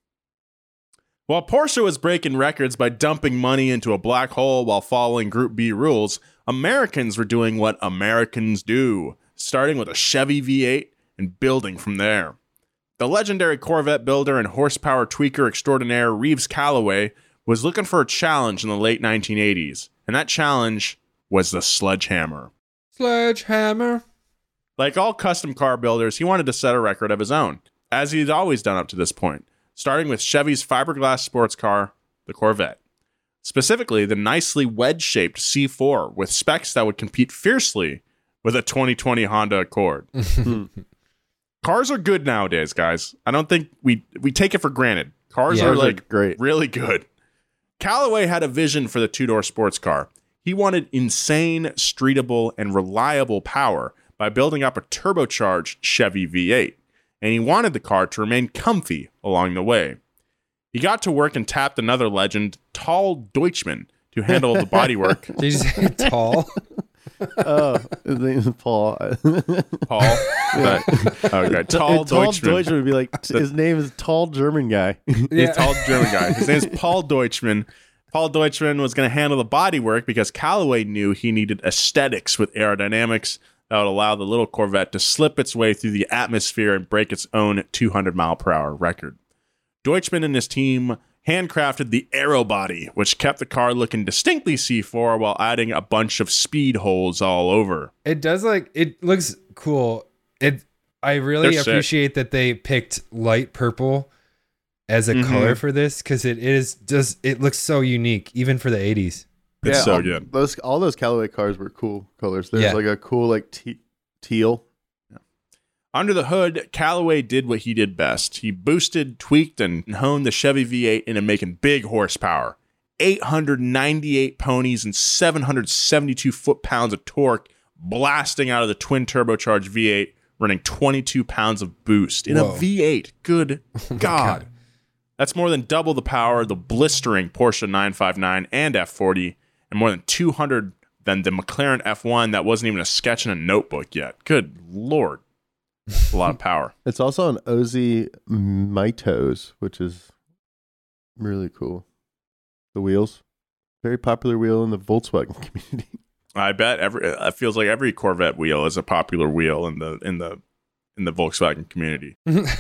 While Porsche was breaking records by dumping money into a black hole while following Group B rules, Americans were doing what Americans do, starting with a Chevy V eight and building from there. The legendary Corvette builder and horsepower tweaker extraordinaire Reeves Callaway was looking for a challenge in the late nineteen eighties, and that challenge was the Sledgehammer.
Sledgehammer.
Like all custom car builders, he wanted to set a record of his own, as he'd always done up to this point, starting with Chevy's fiberglass sports car, the Corvette. Specifically, the nicely wedge-shaped C four with specs that would compete fiercely with a twenty twenty Honda Accord. Cars are good nowadays, guys. I don't think we we take it for granted. Cars
Yeah.
are
Cars are
like
great.
really good. Callaway had a vision for the two-door sports car. He wanted insane, streetable, and reliable power by building up a turbocharged Chevy V eight, and he wanted the car to remain comfy along the way. He got to work and tapped another legend, Tal Deutschmann, to handle the bodywork.
Did you say tall?
Oh, his name is Paul.
Paul? But, okay, Tal
Tall
Deutschmann.
Deutschman would be like, his name is Tall German Guy.
He's a tall German guy. His name is Paul Deutschmann. Paul Deutschmann was going to handle the bodywork because Callaway knew he needed aesthetics with aerodynamics that would allow the little Corvette to slip its way through the atmosphere and break its own two hundred mile per hour record. Deutschmann and his team handcrafted the aero body, which kept the car looking distinctly C four while adding a bunch of speed holes all over.
It does like it looks cool. It I really
They're sick.
appreciate that they picked light purple as a
Mhm.
color for this because it is just it looks so unique even for the eighties.
It's so
all,
good.
Those all those Callaway cars were cool colors. There's
Yeah.
like a cool like te- teal.
Under the hood, Callaway did what he did best. He boosted, tweaked, and honed the Chevy V eight into making big horsepower. eight hundred ninety-eight ponies and seven hundred seventy-two foot-pounds of torque blasting out of the twin-turbocharged V eight, running twenty-two pounds of boost in
Whoa.
a V eight. Good God.
God.
That's more than double the power of the blistering Porsche nine fifty-nine and F forty, and more than two hundred than the McLaren F one that wasn't even a sketch in a notebook yet. Good Lord. A lot of power.
It's also an O Z Mitos, which is really cool. The wheels, very popular wheel in the Volkswagen community.
I bet every it feels like every Corvette wheel is a popular wheel in the in the in the Volkswagen community.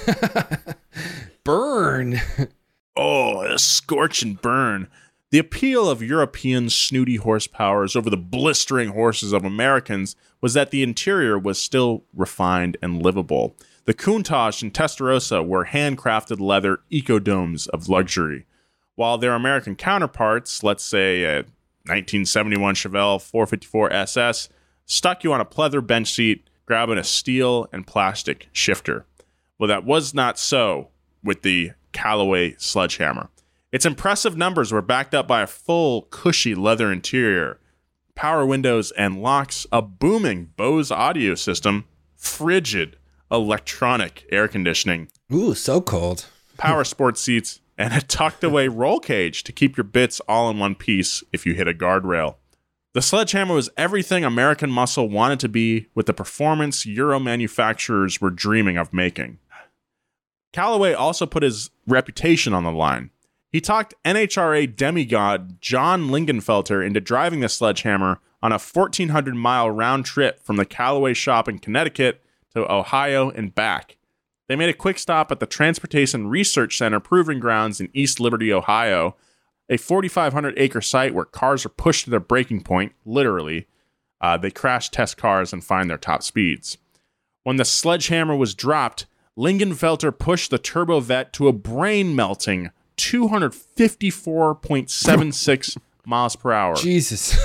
Burn.
Oh, a scorch and burn. The appeal of European snooty horsepowers over the blistering horses of Americans was that the interior was still refined and livable. The Countach and Testarossa were handcrafted leather ecodomes of luxury, while their American counterparts, let's say a nineteen seventy-one Chevelle four fifty-four S S, stuck you on a pleather bench seat, grabbing a steel and plastic shifter. Well, that was not so with the Callaway Sledgehammer. Its impressive numbers were backed up by a full, cushy leather interior, power windows and locks, a booming Bose audio system, frigid electronic air conditioning,
Ooh, so cold.
power sports seats, and a tucked-away roll cage to keep your bits all in one piece if you hit a guardrail. The Sledgehammer was everything American muscle wanted to be with the performance Euro manufacturers were dreaming of making. Callaway also put his reputation on the line. He talked N H R A demigod John Lingenfelter into driving the Sledgehammer on a fourteen hundred mile round trip from the Callaway shop in Connecticut to Ohio and back. They made a quick stop at the Transportation Research Center Proving Grounds in East Liberty, Ohio, a forty-five hundred acre site where cars are pushed to their breaking point, literally. Uh, they crash test cars and find their top speeds. When the Sledgehammer was dropped, Lingenfelter pushed the Turbo Vet to a brain-melting two hundred fifty-four point seven six miles per hour.
Jesus.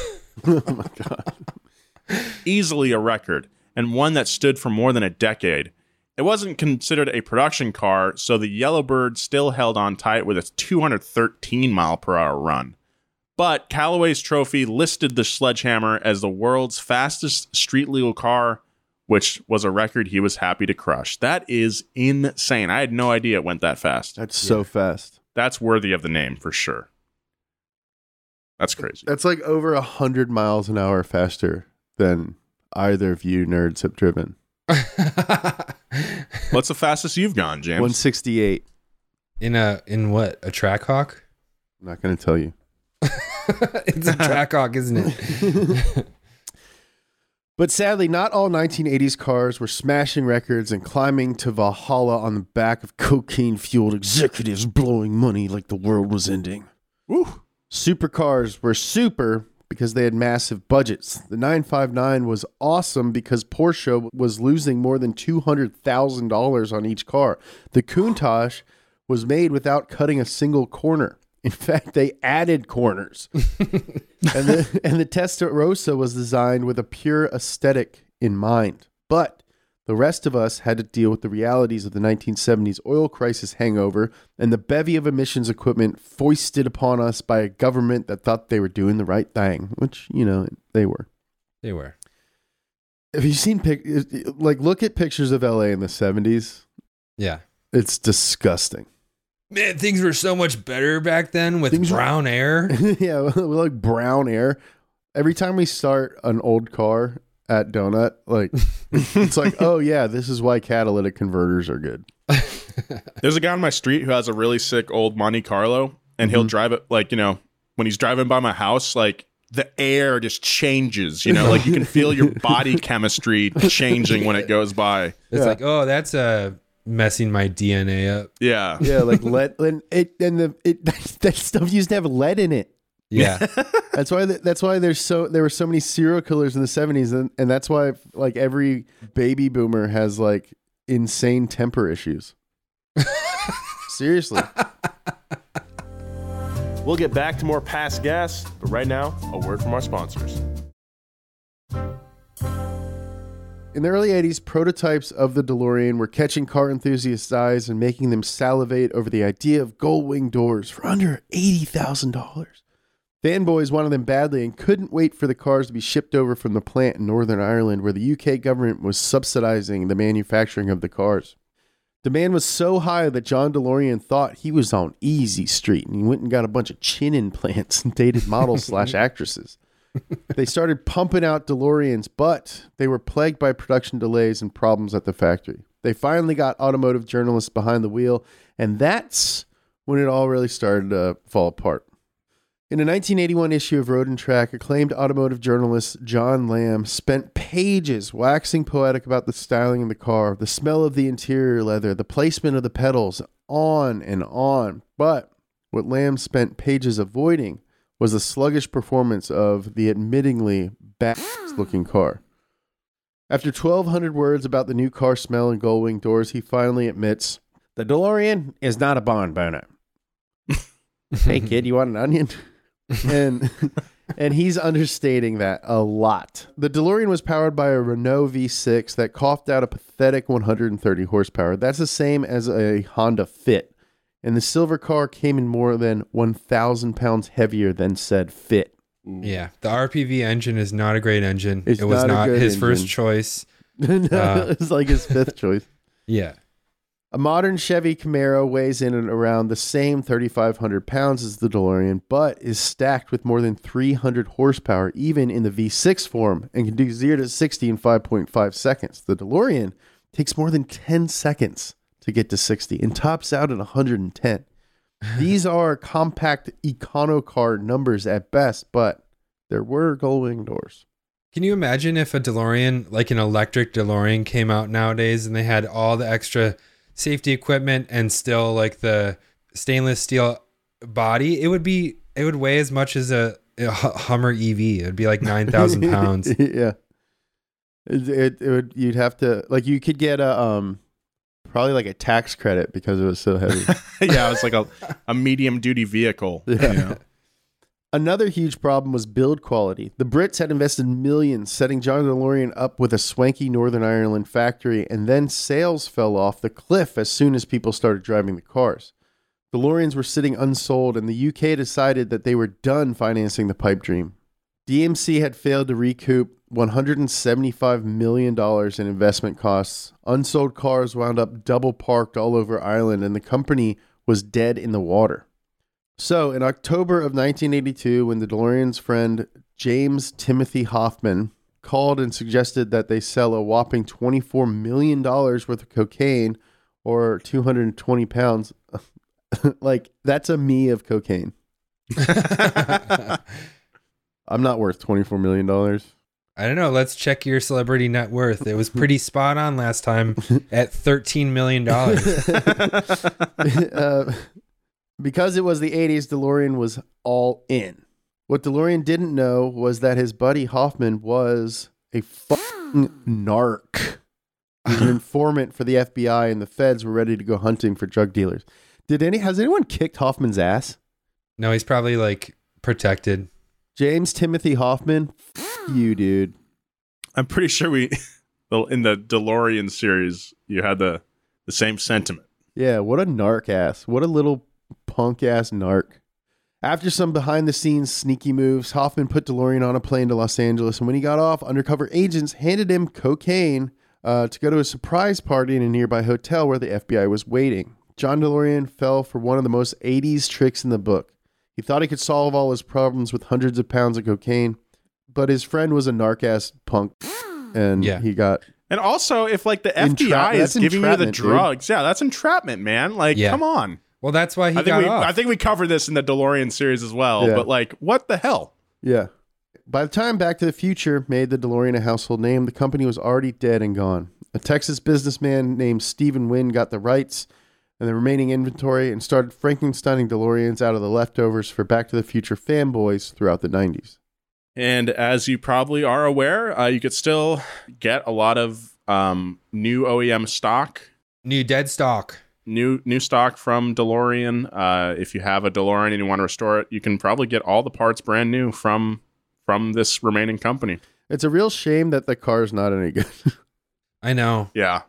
Easily a record, and one that stood for more than a decade. It wasn't considered a production car, so the Yellowbird still held on tight with its two hundred thirteen mile per hour run. But Callaway's trophy listed the Sledgehammer as the world's fastest street legal car, which was a record he was happy to crush. That is insane. I had no idea it went that fast.
That's so fast.
That's worthy of the name for sure. That's crazy.
That's like over a hundred miles an hour faster than either of you nerds have driven.
What's the fastest you've gone, James?
one sixty-eight.
In a in what? A Trackhawk?
I'm not going to tell you.
It's a Trackhawk, isn't it?
But sadly, not all nineteen eighties cars were smashing records and climbing to Valhalla on the back of cocaine-fueled executives blowing money like the world was ending.
Woo.
Supercars were super because they had massive budgets. The nine five nine was awesome because Porsche was losing more than two hundred thousand dollars on each car. The Countach was made without cutting a single corner. In fact, they added corners. and, the, and the Testarossa was designed with a pure aesthetic in mind. But the rest of us had to deal with the realities of the nineteen seventies oil crisis hangover and the bevy of emissions equipment foisted upon us by a government that thought they were doing the right thing, which, you know, they were.
They were.
Have you seen, pic- like, look at pictures of L A in the seventies?
Yeah.
It's disgusting.
Man, things were so much better back then with
Things were-
brown air.
Yeah, we like brown air. Every time we start an old car at Donut, like it's like, oh yeah, this is why catalytic converters are good.
There's a guy on my street who has a really sick old Monte Carlo, and he'll drive it, like, you know, when he's driving by my house, like the air just changes, you know, like you can feel your body chemistry changing when it goes by.
It's
Yeah.
like, oh, that's uh, messing my D N A up.
Yeah.
Yeah, like lead and it and the it that stuff used to have lead in it.
Yeah.
That's why the, that's why there's so there were so many serial killers in the seventies, and, and that's why like every baby boomer has like insane temper issues. Seriously.
We'll get back to more Past Gas, but right now, a word from our sponsors.
In the early eighties, prototypes of the DeLorean were catching car enthusiasts' eyes and making them salivate over the idea of gull-wing doors for under eighty thousand dollars. Fanboys wanted them badly and couldn't wait for the cars to be shipped over from the plant in Northern Ireland, where the U K government was subsidizing the manufacturing of the cars. Demand was so high that John DeLorean thought he was on easy street, and he went and got a bunch of chin implants and dated models slash actresses. They started pumping out DeLoreans, but they were plagued by production delays and problems at the factory. They finally got automotive journalists behind the wheel, and that's when it all really started to fall apart. In a nineteen eighty-one issue of Road and Track, acclaimed automotive journalist John Lamb spent pages waxing poetic about the styling of the car, the smell of the interior leather, the placement of the pedals, on and on. But what Lamb spent pages avoiding was the sluggish performance of the admittingly bad-looking car. After twelve hundred words about the new car smell and gull-wing doors, he finally admits, "The DeLorean is not a barn burner." Hey kid, you want an onion? and and he's understating that a lot. The DeLorean was powered by a Renault V six that coughed out a pathetic one hundred thirty horsepower. That's the same as a Honda Fit. And the silver car came in more than one thousand pounds heavier than said Fit.
Yeah. The R P V engine is not a great engine.
It's
it was
not a
not
good
his
engine.
first choice.
No,
Uh,
it's like his fifth choice.
Yeah.
A modern Chevy Camaro weighs in at around the same thirty-five hundred pounds as the DeLorean, but is stacked with more than three hundred horsepower, even in the V six form, and can do zero to sixty in five point five seconds. The DeLorean takes more than ten seconds to get to sixty and tops out at one hundred ten. These are compact econo car numbers at best, but there were gull-wing doors.
Can you imagine if a DeLorean, like an electric DeLorean, came out nowadays and they had all the extra safety equipment and still like the stainless steel body? It would be, it would weigh as much as a, a Hummer E V. It would be like nine thousand pounds.
Yeah. It, it, it would, you'd have to, like, you could get a, um, probably like a tax credit because it was so heavy.
Yeah, it's like a, a medium duty vehicle.
Yeah.
You know?
Another huge problem was build quality. The Brits had invested millions setting John DeLorean up with a swanky Northern Ireland factory, and then sales fell off the cliff as soon as people started driving the cars. DeLoreans were sitting unsold, and the U K decided that they were done financing the pipe dream. D M C had failed to recoup one hundred seventy-five million dollars in investment costs. Unsold cars wound up double parked all over Ireland, and the company was dead in the water. So, in October of nineteen eighty-two, when the DeLorean's friend James Timothy Hoffman called and suggested that they sell a whopping twenty-four million dollars worth of cocaine, or two hundred twenty pounds. Like, that's a me of cocaine. I'm not worth twenty-four million dollars.
I don't know. Let's check your celebrity net worth. It was pretty spot on last time at thirteen million dollars.
uh, because it was the eighties, DeLorean was all in. What DeLorean didn't know was that his buddy Hoffman was a fucking narc. He was an informant for the F B I, and the feds were ready to go hunting for drug dealers. Did any? Has anyone kicked Hoffman's ass?
No, he's probably like protected.
James Timothy Hoffman, f- you dude.
I'm pretty sure we, in the DeLorean series, you had the the same sentiment.
Yeah, what a narc ass. What a little punk ass narc. After some behind the scenes sneaky moves, Hoffman put DeLorean on a plane to Los Angeles, and when he got off, undercover agents handed him cocaine uh, to go to a surprise party in a nearby hotel where the F B I was waiting. John DeLorean fell for one of the most eighties tricks in the book. He thought he could solve all his problems with hundreds of pounds of cocaine, but his friend was a narc-ass punk, and
Yeah.
he got...
And also, if like the F B I
Entrap-
is
that's
giving you the
entrapment, dude.
drugs, yeah, that's entrapment, man. Like,
Yeah.
come on.
Well, that's why he
I think
got
we
off.
I think we covered this in the DeLorean series as well.
Yeah.
But like, what the hell?
Yeah. By the time Back to the Future made the DeLorean a household name, the company was already dead and gone. A Texas businessman named Stephen Wynn got the rights and the remaining inventory and started Frankensteining DeLoreans out of the leftovers for Back to the Future fanboys throughout the nineties.
And as you probably are aware, uh, you could still get a lot of um, new O E M stock,
New dead stock.
new new stock from DeLorean. Uh, if you have a DeLorean and you want to restore it, you can probably get all the parts brand new from from this remaining company.
It's a real shame that the car's not any good.
I know.
Yeah.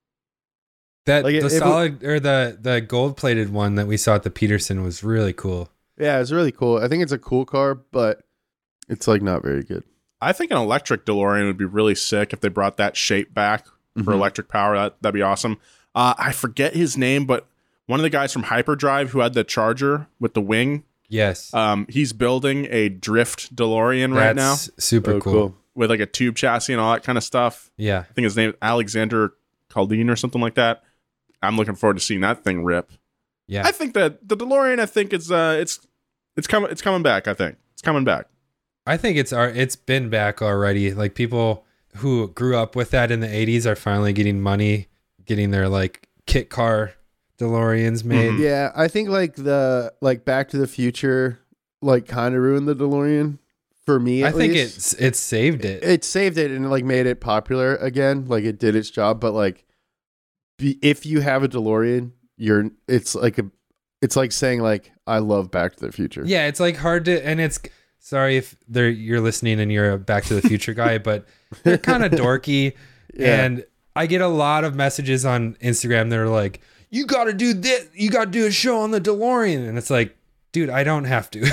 That
Like,
the
if it-
solid or the the gold plated one that we saw at the Peterson was really cool.
Yeah, it's really cool. I think it's a cool car, but it's like not very good.
I think an electric DeLorean would be really sick if they brought that shape back for
Mhm.
electric power. That, that'd be awesome. Uh, I forget his name, but one of the guys from Hyperdrive who had the Charger with the wing,
Yes.
um, he's building a drift DeLorean right now
That's super
Oh,
cool.
cool.
with like a tube chassis and all that kind of stuff.
Yeah.
I think his name is Alexander Caldine or something like that. I'm looking forward to seeing that thing rip.
Yeah.
I think that the DeLorean, I think it's uh, it's it's coming it's coming back. I think it's coming back.
I think it's our it's been back already. Like people who grew up with that in the eighties are finally getting money, getting their like kit car DeLoreans made.
Yeah, I think like the like Back to the Future like kind of ruined the DeLorean for me.
I
At
think
least.
it's it saved it.
It saved it and like made it popular again. Like it did its job, but like be, if you have a DeLorean, you're it's like a it's like saying like I love Back to the Future.
Yeah, it's like hard to, and it's sorry if they're you're listening and you're a Back to the Future guy, but they're kind of dorky,
Yeah.
and I get a lot of messages on Instagram that are like, "You got to do this, you got to do a show on the DeLorean," and it's like, dude, I don't have to.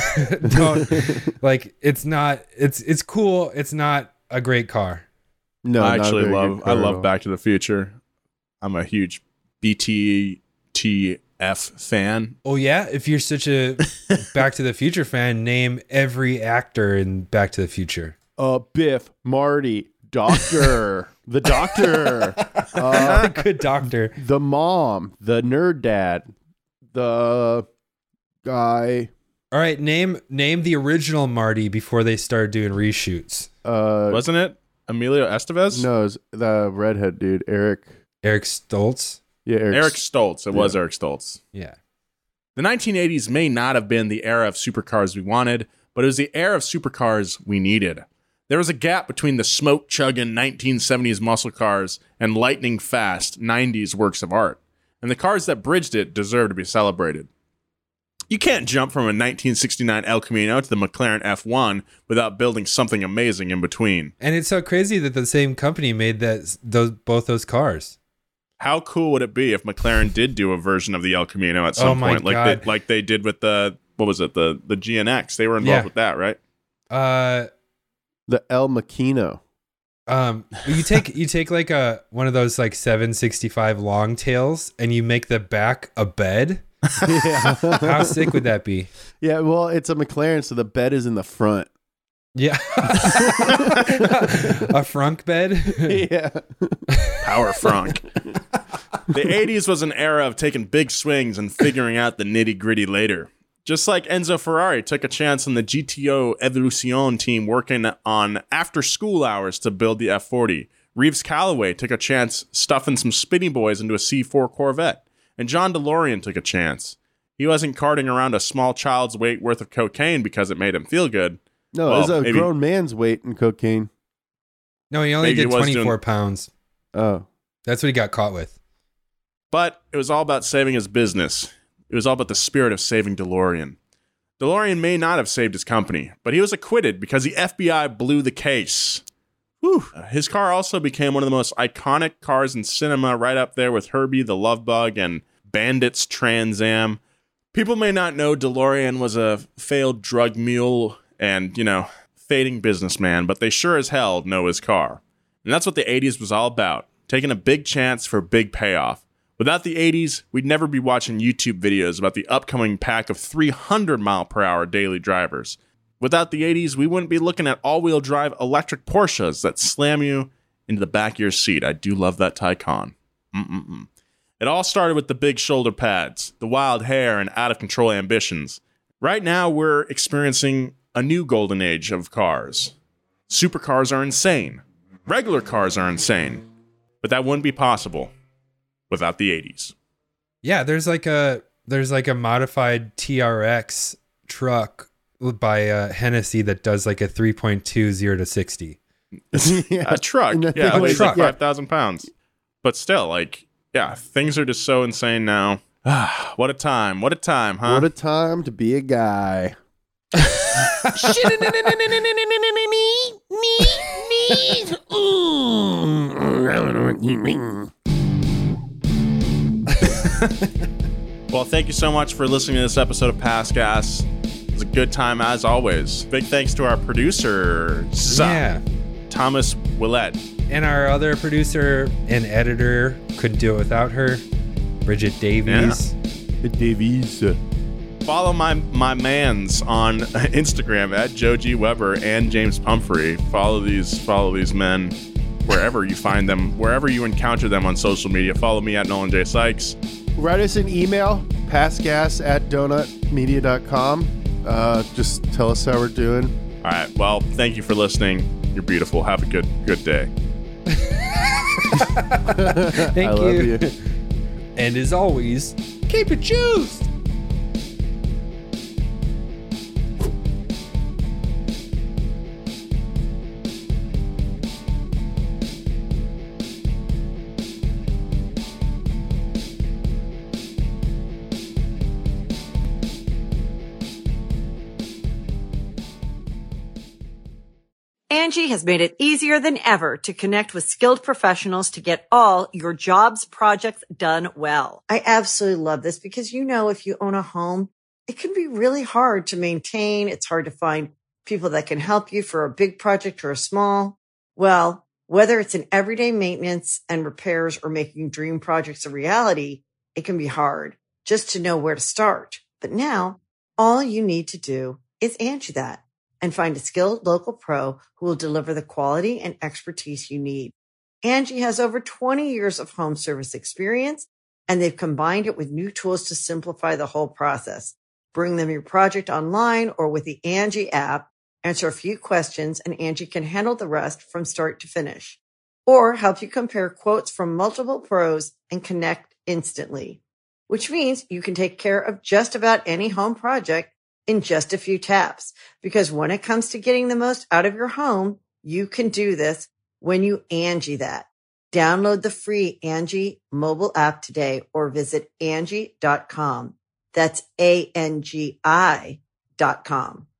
Don't like it's not it's it's cool. It's not a great car.
No,
I
not a
actually
very
love
good
I
car at
love
all.
Back to the Future. I'm a huge B T T F fan.
Oh yeah, if you're such a Back to the Future fan, name every actor in Back to the Future.
Uh, Biff, Marty, Doctor, the Doctor, uh,
Good doctor.
the mom, the nerd dad, the guy.
All right, name name the original Marty before they started doing reshoots.
Uh,
Wasn't it Emilio Estevez?
no, it's the redhead dude, Eric.
Eric Stoltz.
Yeah, Eric.
Eric Stoltz. It was
Yeah.
Eric Stoltz.
Yeah.
The nineteen eighties may not have been the era of supercars we wanted, but it was the era of supercars we needed. There was a gap between the smoke-chugging nineteen seventies muscle cars and lightning-fast nineties works of art, and the cars that bridged it deserve to be celebrated. You can't jump from a nineteen sixty-nine El Camino to the McLaren F one without building something amazing in between.
And it's so crazy that the same company made that those both those cars.
How cool would it be if McLaren did do a version of the El Camino at
Oh
some
my
point, like
God.
they, like they did with the what was it, the the G N X? They were involved
Yeah.
with that, right?
Uh
the El Maquino.
um you take you take like a one of those like seven sixty-five long tails and you make the back a bed.
Yeah.
How sick would that be?
Yeah, well, it's a McLaren, so the bed is in the front.
Yeah. A frunk bed.
Yeah.
Power frunk. The eighties was an era of taking big swings and figuring out the nitty-gritty later. Just like Enzo Ferrari took a chance on the G T O Evolution team working on after-school hours to build the F forty. Reeves Calloway took a chance stuffing some Spinny Boys into a C four Corvette. And John DeLorean took a chance. He wasn't carting around a small child's weight worth of cocaine because it made him feel good.
No,
Well,
it was a
maybe-
grown man's weight in cocaine.
No, he only
Maybe he
did
was
twenty-four
doing-
pounds.
Oh.
That's what he got caught with.
But it was all about saving his business. It was all about the spirit of saving DeLorean. DeLorean may not have saved his company, but he was acquitted because the F B I blew the case. Whew. Uh, His car also became one of the most iconic cars in cinema, right up there with Herbie the Love Bug and Bandit's Trans Am. People may not know DeLorean was a failed drug mule and, you know, fading businessman, but they sure as hell know his car. And that's what the eighties was all about, taking a big chance for big payoff. Without the eighties, we'd never be watching YouTube videos about the upcoming pack of three hundred mile per hour daily drivers. Without the eighties, we wouldn't be looking at all-wheel drive electric Porsches that slam you into the back of your seat. I do love that Taycan. Mm-mm-mm. It all started with the big shoulder pads, the wild hair, and out-of-control ambitions. Right now, we're experiencing a new golden age of cars. Supercars are insane. Regular cars are insane. But that wouldn't be possible without the eighties.
Yeah, there's like a there's like a modified T R X truck by uh, Hennessy that does like a three point two zero to sixty.
Yeah.
A truck.
And that
Yeah,
thing
it weighs
truck.
like five thousand pounds. But still, like, yeah, things are just so insane now. Ah, what a time. What a time, huh?
What a time to be a guy.
Well, thank you so much for listening to this episode of Pass Gas. It was a good time as always. Big thanks to our producer,
Yeah.
Thomas Willett.
And our other producer and editor, couldn't do it without her, Bridget Davies.
Davies.
Follow my my mans on Instagram at Joe G. Weber and James Pumphrey. Follow these follow these men wherever you find them, wherever you encounter them on social media. Follow me at Nolan J. Sykes.
Write us an email, passgas at donutmedia dot com. Uh, just tell us how we're doing.
All right. Well, thank you for listening. You're beautiful. Have a good good day.
Thank
I
you.
love you.
And as always, keep it juiced.
Angie has made it easier than ever to connect with skilled professionals to get all your jobs projects done well. I absolutely love this because, you know, if you own a home, it can be really hard to maintain. It's hard to find people that can help you for a big project or a small. Well, whether it's in everyday maintenance and repairs or making dream projects a reality, it can be hard just to know where to start. But now all you need to do is Angie that and find a skilled local pro who will deliver the quality and expertise you need. Angie has over twenty years of home service experience, and they've combined it with new tools to simplify the whole process. Bring them your project online or with the Angie app, answer a few questions, and Angie can handle the rest from start to finish. Or help you compare quotes from multiple pros and connect instantly, which means you can take care of just about any home project in just a few taps. Because when it comes to getting the most out of your home, you can do this when you Angie that. Download the free Angie mobile app today or visit Angie dot com. That's A N G I dot com.